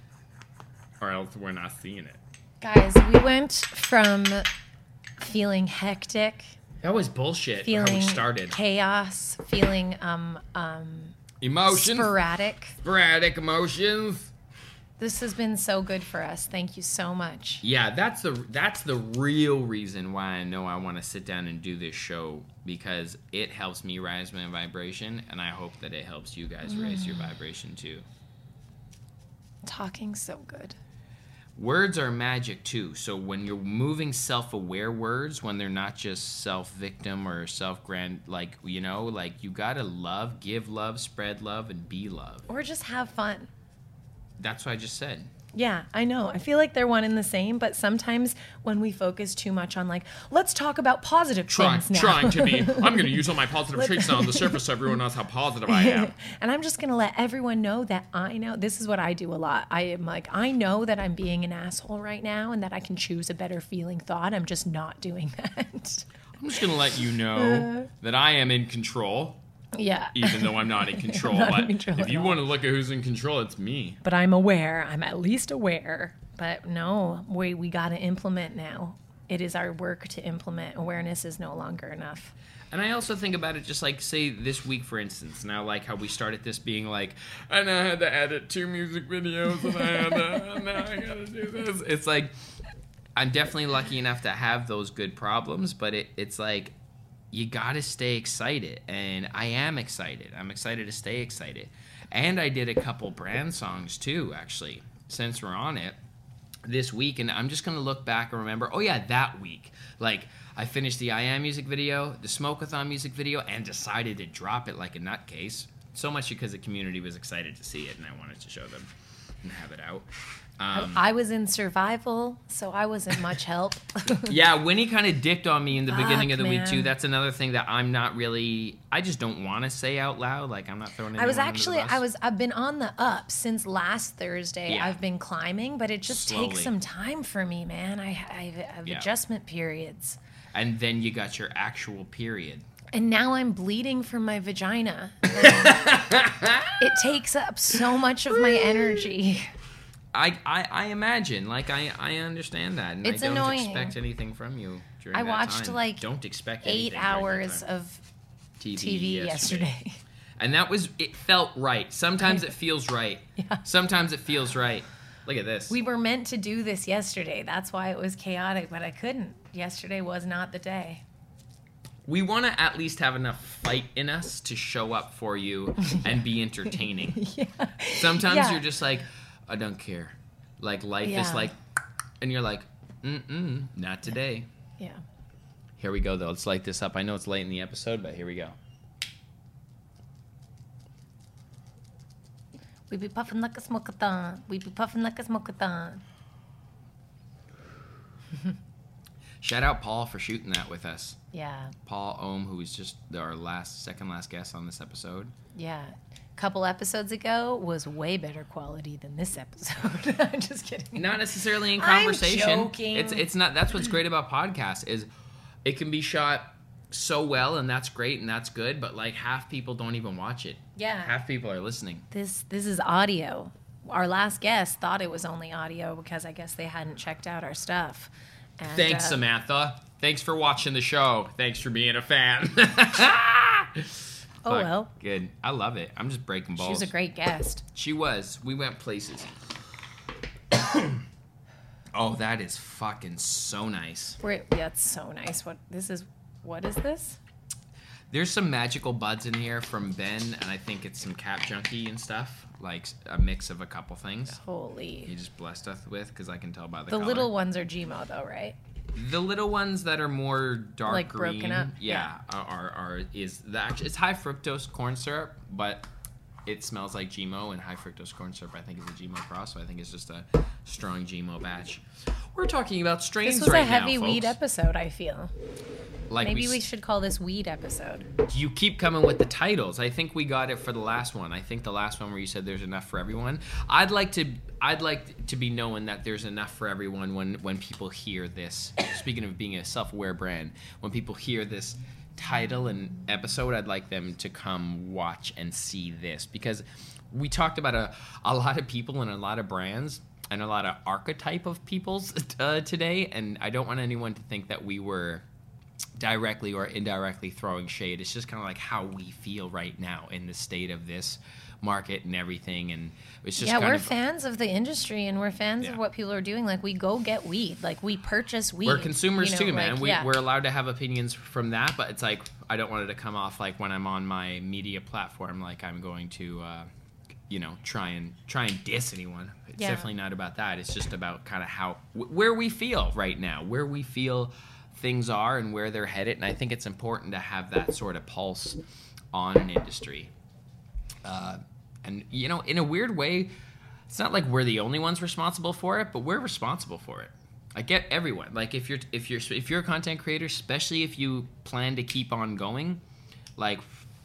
or else we're not seeing it. Guys, we went from feeling hectic, That was bullshit. How feeling we started. chaos, feeling Emotions, sporadic emotions. This has been so good for us. Thank you so much. Yeah, that's the real reason why I know I want to sit down and do this show, because it helps me rise my vibration, and I hope that it helps you guys raise your vibration too. Talking so good. Words are magic too. So when you're moving self-aware words, when they're not just self-victim or self-grand, like, you know, like, you gotta love, give love, spread love, and be love. Or just have fun. That's what I just said. Yeah, I know. I feel like they're one and the same, but sometimes when we focus too much on, like, let's talk about positive things now. Trying to be. I'm going to use all my positive traits now on the surface so everyone knows how positive I am. And I'm just going to let everyone know that I know. This is what I do a lot. I am like, I know that I'm being an asshole right now and that I can choose a better feeling thought. I'm just not doing that. I'm just going to let you know that I am in control, Yeah. even though I'm not in control. Not in But control if at you all. want to look at who's in control, it's me. But I'm aware. I'm at least aware. But no, we got to implement now. It is our work to implement. Awareness is no longer enough. And I also think about it just like, say, this week, for instance. Now, like how we started this being like, and I had to edit 2 music videos, and I had to, and now I gotta do this. It's like, I'm definitely lucky enough to have those good problems, but it's like, you gotta stay excited. And I am excited. I'm excited to stay excited. And I did a couple brand songs too, actually, since we're on it this week. And I'm just gonna look back and remember, oh yeah, that week. Like, I finished the I Am music video, the Smoke-a-thon music video, and decided to drop it like a nutcase. So much because the community was excited to see it, and I wanted to show them and have it out. I was in survival, so I wasn't much help. Yeah, Winnie kind of dipped on me in the beginning of the week, man. too. That's another thing that I'm not really... I just don't want to say out loud. Like, I'm not throwing anyone I was under the actually, bus. I've been on the up since last Thursday. Yeah. I've been climbing, but it just takes Slowly. some time for me, man. I have Yeah. adjustment periods. And then you got your actual period. And now I'm bleeding from my vagina. It takes up so much of my energy. I imagine, like, I understand that, and It's I don't annoying. expect anything from you during I that watched time. like don't expect 8 anything during that hours time. of TV TV yesterday. And that was, it felt right. Sometimes it feels right. Yeah. Sometimes it feels right. Look at this. We were meant to do this yesterday. That's why it was chaotic, but I couldn't. Yesterday was not the day. We want to at least have enough fight in us to show up for you and be entertaining. Sometimes you're just like, I don't care. Like life is like, and you're like, not today. Yeah. Here we go though. Let's light this up. I know it's late in the episode, but here we go. We be puffing like a smoke-a-thon. We be puffing like a smoke-a-thon. Shout out Paul for shooting that with us. Yeah. Paul Ohm, who was just our second last guest on this episode. Yeah. A couple episodes ago was way better quality than this episode. I'm just kidding. Not necessarily in conversation. I'm joking. It's not. That's what's great about podcasts is it can be shot so well, and that's great and that's good, but like half people don't even watch it. Yeah. Half people are listening. This is audio. Our last guest thought it was only audio because I guess they hadn't checked out our stuff. And, Thanks, Samantha. Thanks for watching the show. Thanks for being a fan. Oh, well. Good. I love it. I'm just breaking balls. She was a great guest. She was. We went places. Oh, that is fucking so nice. That's so nice. What is this? There's some magical buds in here from Ben, and I think it's some Cap Junkie and stuff, like a mix of a couple things. Holy. He just blessed us with, because I can tell by the The color. little ones are Gmo though, right? The little ones that are more dark Like green, broken up? yeah. It's high fructose corn syrup, but it smells like Gmo, and high fructose corn syrup I think is a Gmo cross, so I think it's just a strong Gmo batch. We're talking about strains This was right a heavy now, weed folks. episode, I feel. Like Maybe we should call this weed episode. You keep coming with the titles. I think we got it for the last one. I think the last one where you said there's enough for everyone. I'd like to be knowing that there's enough for everyone when people hear this. Speaking of being a self-aware brand, when people hear this title and episode, I'd like them to come watch and see this, because we talked about a lot of people and a lot of brands and a lot of archetype of peoples today, and I don't want anyone to think that we were directly or indirectly throwing shade. It's just kind of like how we feel right now in the state of this market and everything, and it's just we're fans of the industry, and we're fans of what people are doing. Like, we go get weed, like we purchase weed. We're consumers too, man. Like, We're allowed to have opinions from that, but it's like I don't want it to come off like when I'm on my media platform like I'm going to try and diss anyone. It's definitely not about that. It's just about kind of where we feel right now, where we feel things are and where they're headed, and I think it's important to have that sort of pulse on an industry. And in a weird way, it's not like we're the only ones responsible for it, but we're responsible for it. I get everyone. Like if you're a content creator, especially if you plan to keep on going, like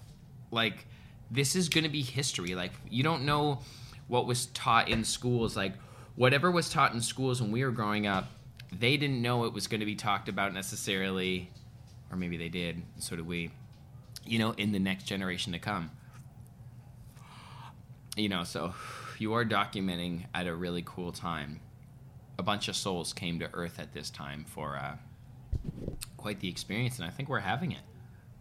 this is going to be history. Like, you don't know what was taught in schools. Like, whatever was taught in schools when we were growing up, they didn't know it was going to be talked about necessarily, or maybe they did, and so did we, in the next generation to come. So you are documenting at a really cool time. A bunch of souls came to Earth at this time for quite the experience, and I think we're having it.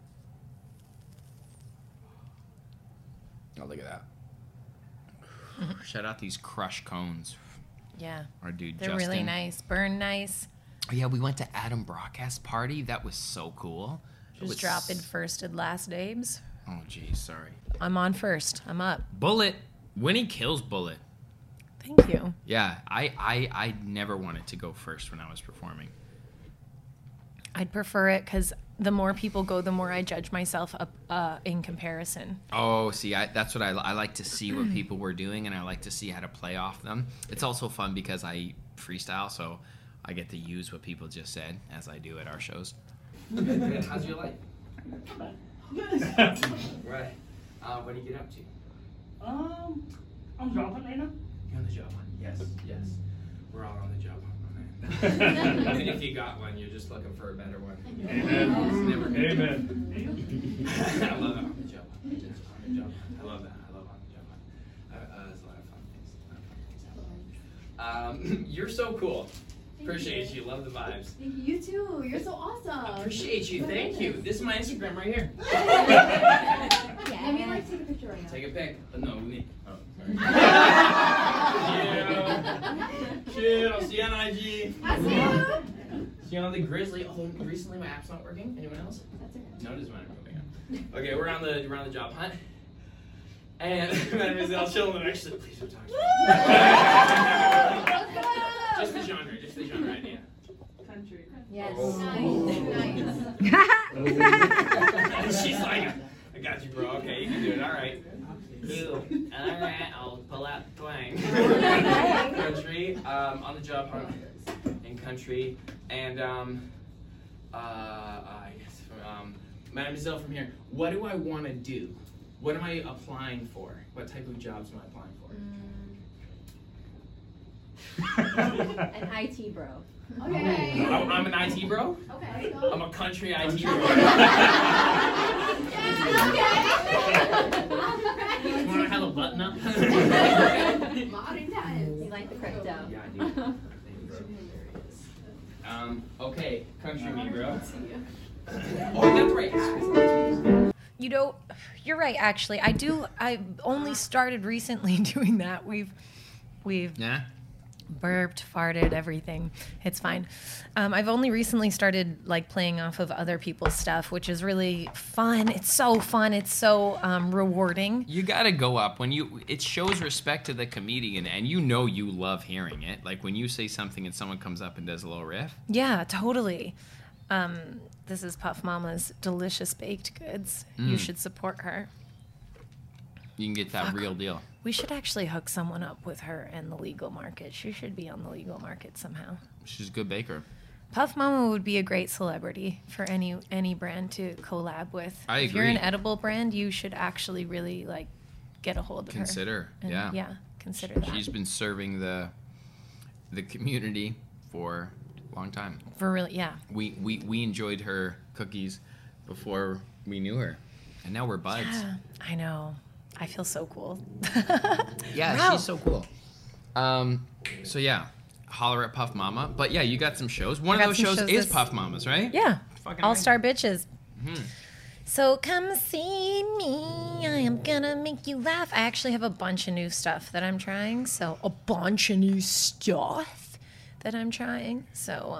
Oh, look at that. Shout out these Crush cones. Yeah. Our dude They're Justin. really nice. Burn nice. Oh, yeah, we went to Adam Broadcast's party. That was so cool. Just dropping first and last names. Oh, geez, sorry. I'm on first. I'm up. Bullet. Winnie kills Bullet. Thank you. Yeah, I never wanted to go first when I was performing. I'd prefer it because the more people go, the more I judge myself up in comparison. Oh, see, that's what I like to see what people were doing, and I like to see how to play off them. It's also fun because I freestyle, so I get to use what people just said as I do at our shows. How's your life? Right. What do you get up to? I'm dropping right now. You're on the job hunt. Yes. We're all on the job hunt, my man. Even if you got one, you're just looking for a better one. Amen. It's never good. Amen. I love it on the job hunt. I love that. I love on the job hunt. There's a lot of fun things. You're so cool. Appreciate you. Love the vibes. Thank you. You too. You're so awesome. Appreciate you. Thank you. This is my Instagram right here. Let me take a picture right now. Take a pic. No, me. Oh, sorry. Chill. I'll see you on IG. I see you. So you know the Grizzly. Oh, recently my app's not working. Anyone else? That's okay. No, it is mine. Okay, we're on the job hunt, and Mademoiselle Chilton actually. Please don't talk to me. Just the genre idea. Country. Yes. Oh. Nice. She's like, I got you, bro. Okay, you can do it. All right. Cool. All right, I'll pull out the twang. Country, on the job hunt in country, and I guess Mademoiselle from here. What do I want to do? What am I applying for? What type of jobs am I applying for? An IT bro. Okay. I'm an IT bro. Okay. I'm a country IT bro. You want to have a button up? Modern times. You like the crypto. Yeah, I do. Okay, country me, bro. Oh, that's right. You know, you're right. Actually, I only started recently doing that. We've Yeah. burped, farted, everything. It's fine. I've only recently started like playing off of other people's stuff, which is really fun. It's so fun. It's so rewarding. You gotta go up when it shows respect to the comedian, and you know you love hearing it. Like when you say something and someone comes up and does a little riff. Yeah, totally. This is Puff Mama's delicious baked goods. You should support her. You can get that real deal. We should actually hook someone up with her in the legal market. She should be on the legal market somehow. She's a good baker. Puff Mama would be a great celebrity for any brand to collab with. I If you're an agree. edible brand, you should actually really like get a hold of Consider, her. And, yeah. Yeah, consider that. She's been serving the community for a long time. For really, yeah. We enjoyed her cookies before we knew her, and now we're buds. Yeah, I know. I feel so cool. Yeah, Wow. she's so cool. So yeah, holler at Puff Mama. But yeah, you got some shows. One I of got those some shows shows is this- Puff Mama's, right? Yeah. Fucking All Star Bitches. Mhm. So come see me. I am gonna make you laugh. I actually have a bunch of new stuff that I'm trying. So a bunch of new stuff that I'm trying. So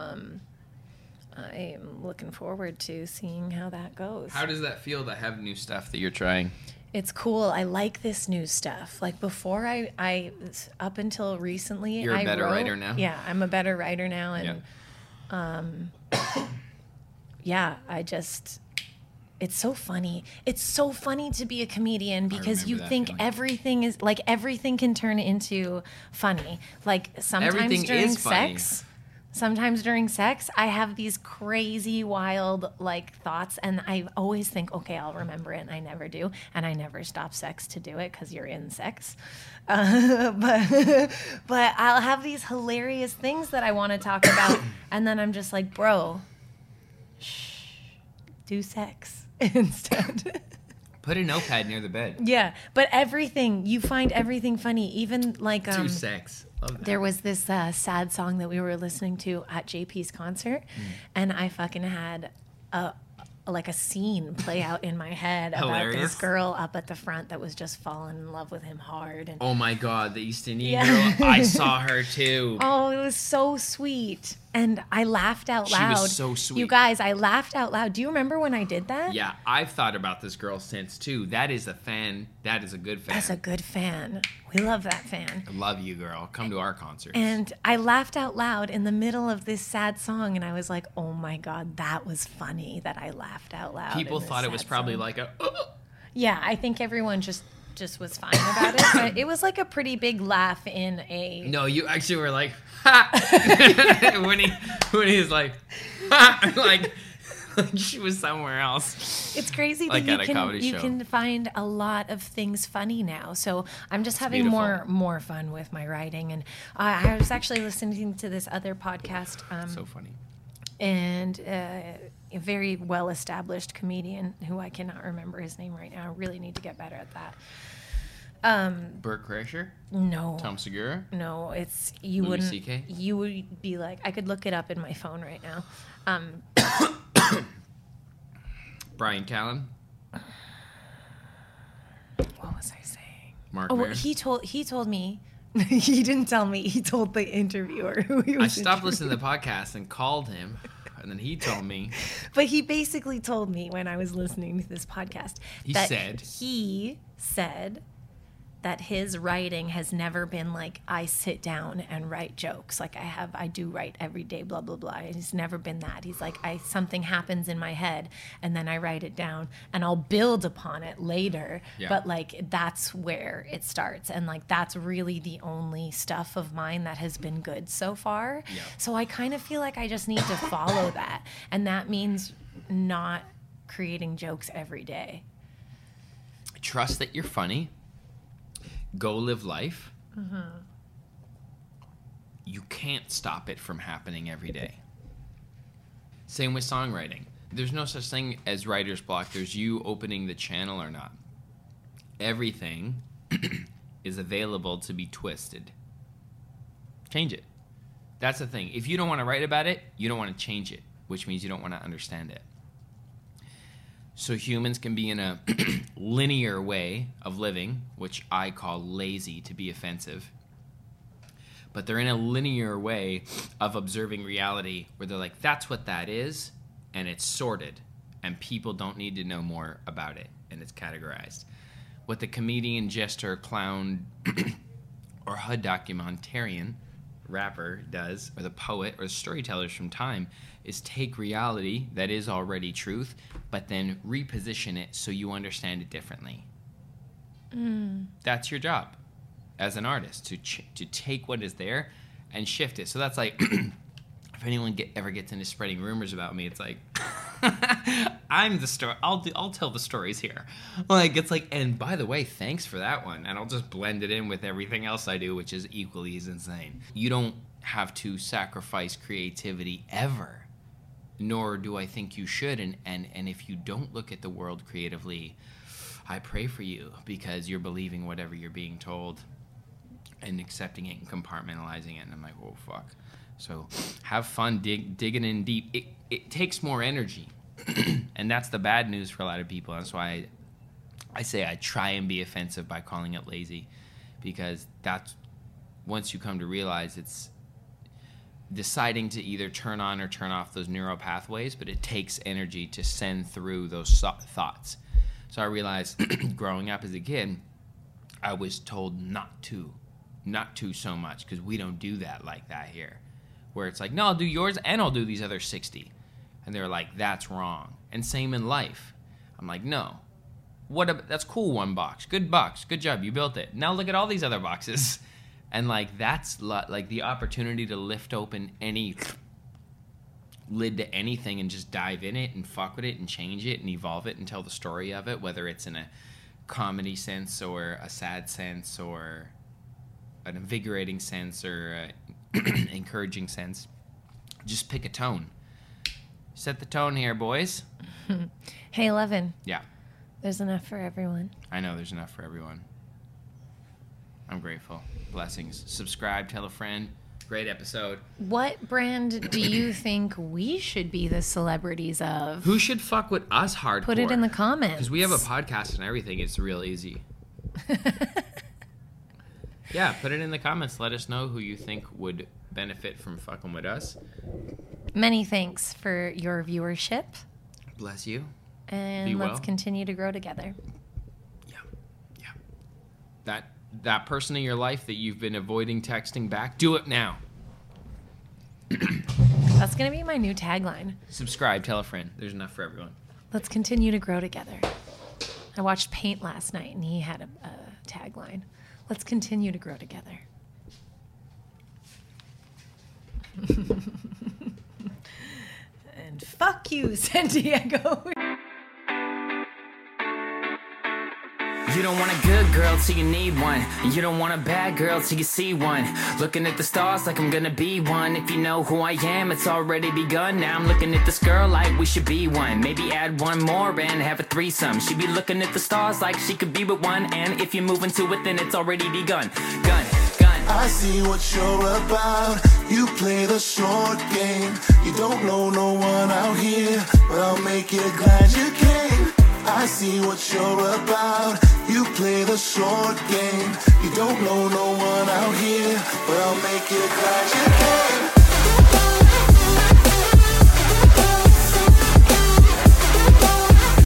I am looking forward to seeing how that goes. How does that feel to have new stuff that you're trying? It's cool. I like this new stuff. Like before, I up until recently, You're a I better wrote- writer now? Yeah, I'm a better writer now, and Yeah. yeah, it's so funny. It's so funny to be a comedian because you remember that think feeling. everything is like everything can turn into funny. Like sometimes Everything during is funny. sex. Sometimes during sex, I have these crazy, wild, like thoughts, and I always think, okay, I'll remember it, and I never do, and I never stop sex to do it because you're in sex. But I'll have these hilarious things that I want to talk about, and then I'm just like, bro, shh, do sex instead. Put a notepad near the bed. Yeah, but everything, you find everything funny, even like Do sex. Love that. there was this sad song that we were listening to at JP's concert, and I fucking had a scene play out in my head about Hilarious. this girl up at the front that was just falling in love with him hard. And Oh my God, the East Indian Yeah. girl. I saw her too. oh, it was so sweet, and I laughed out She loud. was so sweet. You guys, I laughed out loud. Do you remember when I did that? Yeah, I've thought about this girl since too. That is a fan. That is a good fan. That's a good fan. We love that fan. I love you, girl. Come to our concerts. And I laughed out loud in the middle of this sad song, and I was like, "Oh my God, that was funny!" That I laughed out loud. People in this thought it was sad probably song. like a. Yeah, I think everyone just was fine about it, but it was like a pretty big laugh in a. No, you actually were like, ha! when he's like, ha! like she was somewhere else. It's crazy Like that at a comedy you show. can find a lot of things funny now. So I'm just having beautiful. more fun with my writing, and I was actually listening to this other podcast. So funny. And a very well-established comedian who I cannot remember his name right now. I really need to get better at that. Burt Kreischer, No, Tom Segura. no, it's you Louis wouldn't. CK? You would be like, I could look it up in my phone right now. Brian Callen, What was I saying? Mark Oh, Maron. he told me. He didn't tell me. He told the interviewer who he was. I stopped interviewing. listening to the podcast and called him. And then he told me. But he basically told me when I was listening to this podcast He said that his writing has never been like, I sit down and write jokes. Like I do write every day, blah, blah, blah. He's never been that. He's like, something happens in my head and then I write it down and I'll build upon it later. Yeah. But like, that's where it starts. And like, that's really the only stuff of mine that has been good so far. Yeah. So I kind of feel like I just need to follow that. And that means not creating jokes every day. Trust that you're funny. Go live life. You can't stop it from happening every day. Same with songwriting. There's no such thing as writer's block. There's you opening the channel or not. Everything is available to be twisted. Change it. That's the thing. If you don't want to write about it, you don't want to change it, which means you don't want to understand it. So humans can be in a linear way of living, which I call lazy to be offensive. But they're in a linear way of observing reality where they're like, that's what that is, and it's sorted, and people don't need to know more about it, and it's categorized. What the comedian, jester, clown, or HUD documentarian rapper does, or the poet, or the storytellers from time, is take reality that is already truth, but then reposition it so you understand it differently. That's your job as an artist, to take what is there and shift it. So that's like, if anyone ever gets into spreading rumors about me, it's like, I'm the story. I'll tell the stories here. Like, it's like, and by the way, thanks for that one. And I'll just blend it in with everything else I do, which is equally as insane. You don't have to sacrifice creativity ever. Nor do I think you should. And if you don't look at the world creatively, I pray for you, because you're believing whatever you're being told and accepting it and compartmentalizing it. And I'm like, oh, fuck. So have fun digging in deep. It takes more energy. And that's the bad news for a lot of people. That's why I say I try and be offensive by calling it lazy, because that's, once you come to realize, it's deciding to either turn on or turn off those neural pathways, but it takes energy to send through those thoughts. So I realized growing up as a kid, I was told not to so much, because we don't do that like that here. Where it's like, no, I'll do yours and I'll do these other 60. And they're like, that's wrong. And same in life. I'm like, no. That's cool, one box. Good box. Good job. You built it. Now look at all these other boxes. And like, that's like the opportunity to lift open any lid to anything and just dive in it and fuck with it and change it and evolve it and tell the story of it, whether it's in a comedy sense or a sad sense or an invigorating sense or encouraging sense. Just pick a tone. Set the tone here, boys. Hey, Levin. Yeah. There's enough for everyone. I know there's enough for everyone. I'm grateful. Blessings. Subscribe, tell a friend. Great episode. What brand do you think we should be the celebrities of? Who should fuck with us hardcore? Put it in the comments. Because we have a podcast and everything. It's real easy. Yeah, put it in the comments. Let us know who you think would benefit from fucking with us. Many thanks for your viewership. Bless you. And Be let's well. continue to grow together. Yeah. That person in your life that you've been avoiding texting back, do it now. That's going to be my new tagline. Subscribe, tell a friend. There's enough for everyone. Let's continue to grow together. I watched Paint last night and he had a tagline. Let's continue to grow together. And fuck you, San Diego. You don't want a good girl till you need one. You don't want a bad girl till you see one. Looking at the stars like I'm gonna be one. If you know who I am, it's already begun. Now I'm looking at this girl like we should be one. Maybe add one more and have a threesome. She be looking at the stars like she could be with one. And if you're moving to it, then it's already begun. Gun. I see what you're about. You play the short game. You don't know no one out here, but I'll make you glad you came. I see what you're about. You play the short game. You don't know no one out here, but I'll make you glad you came.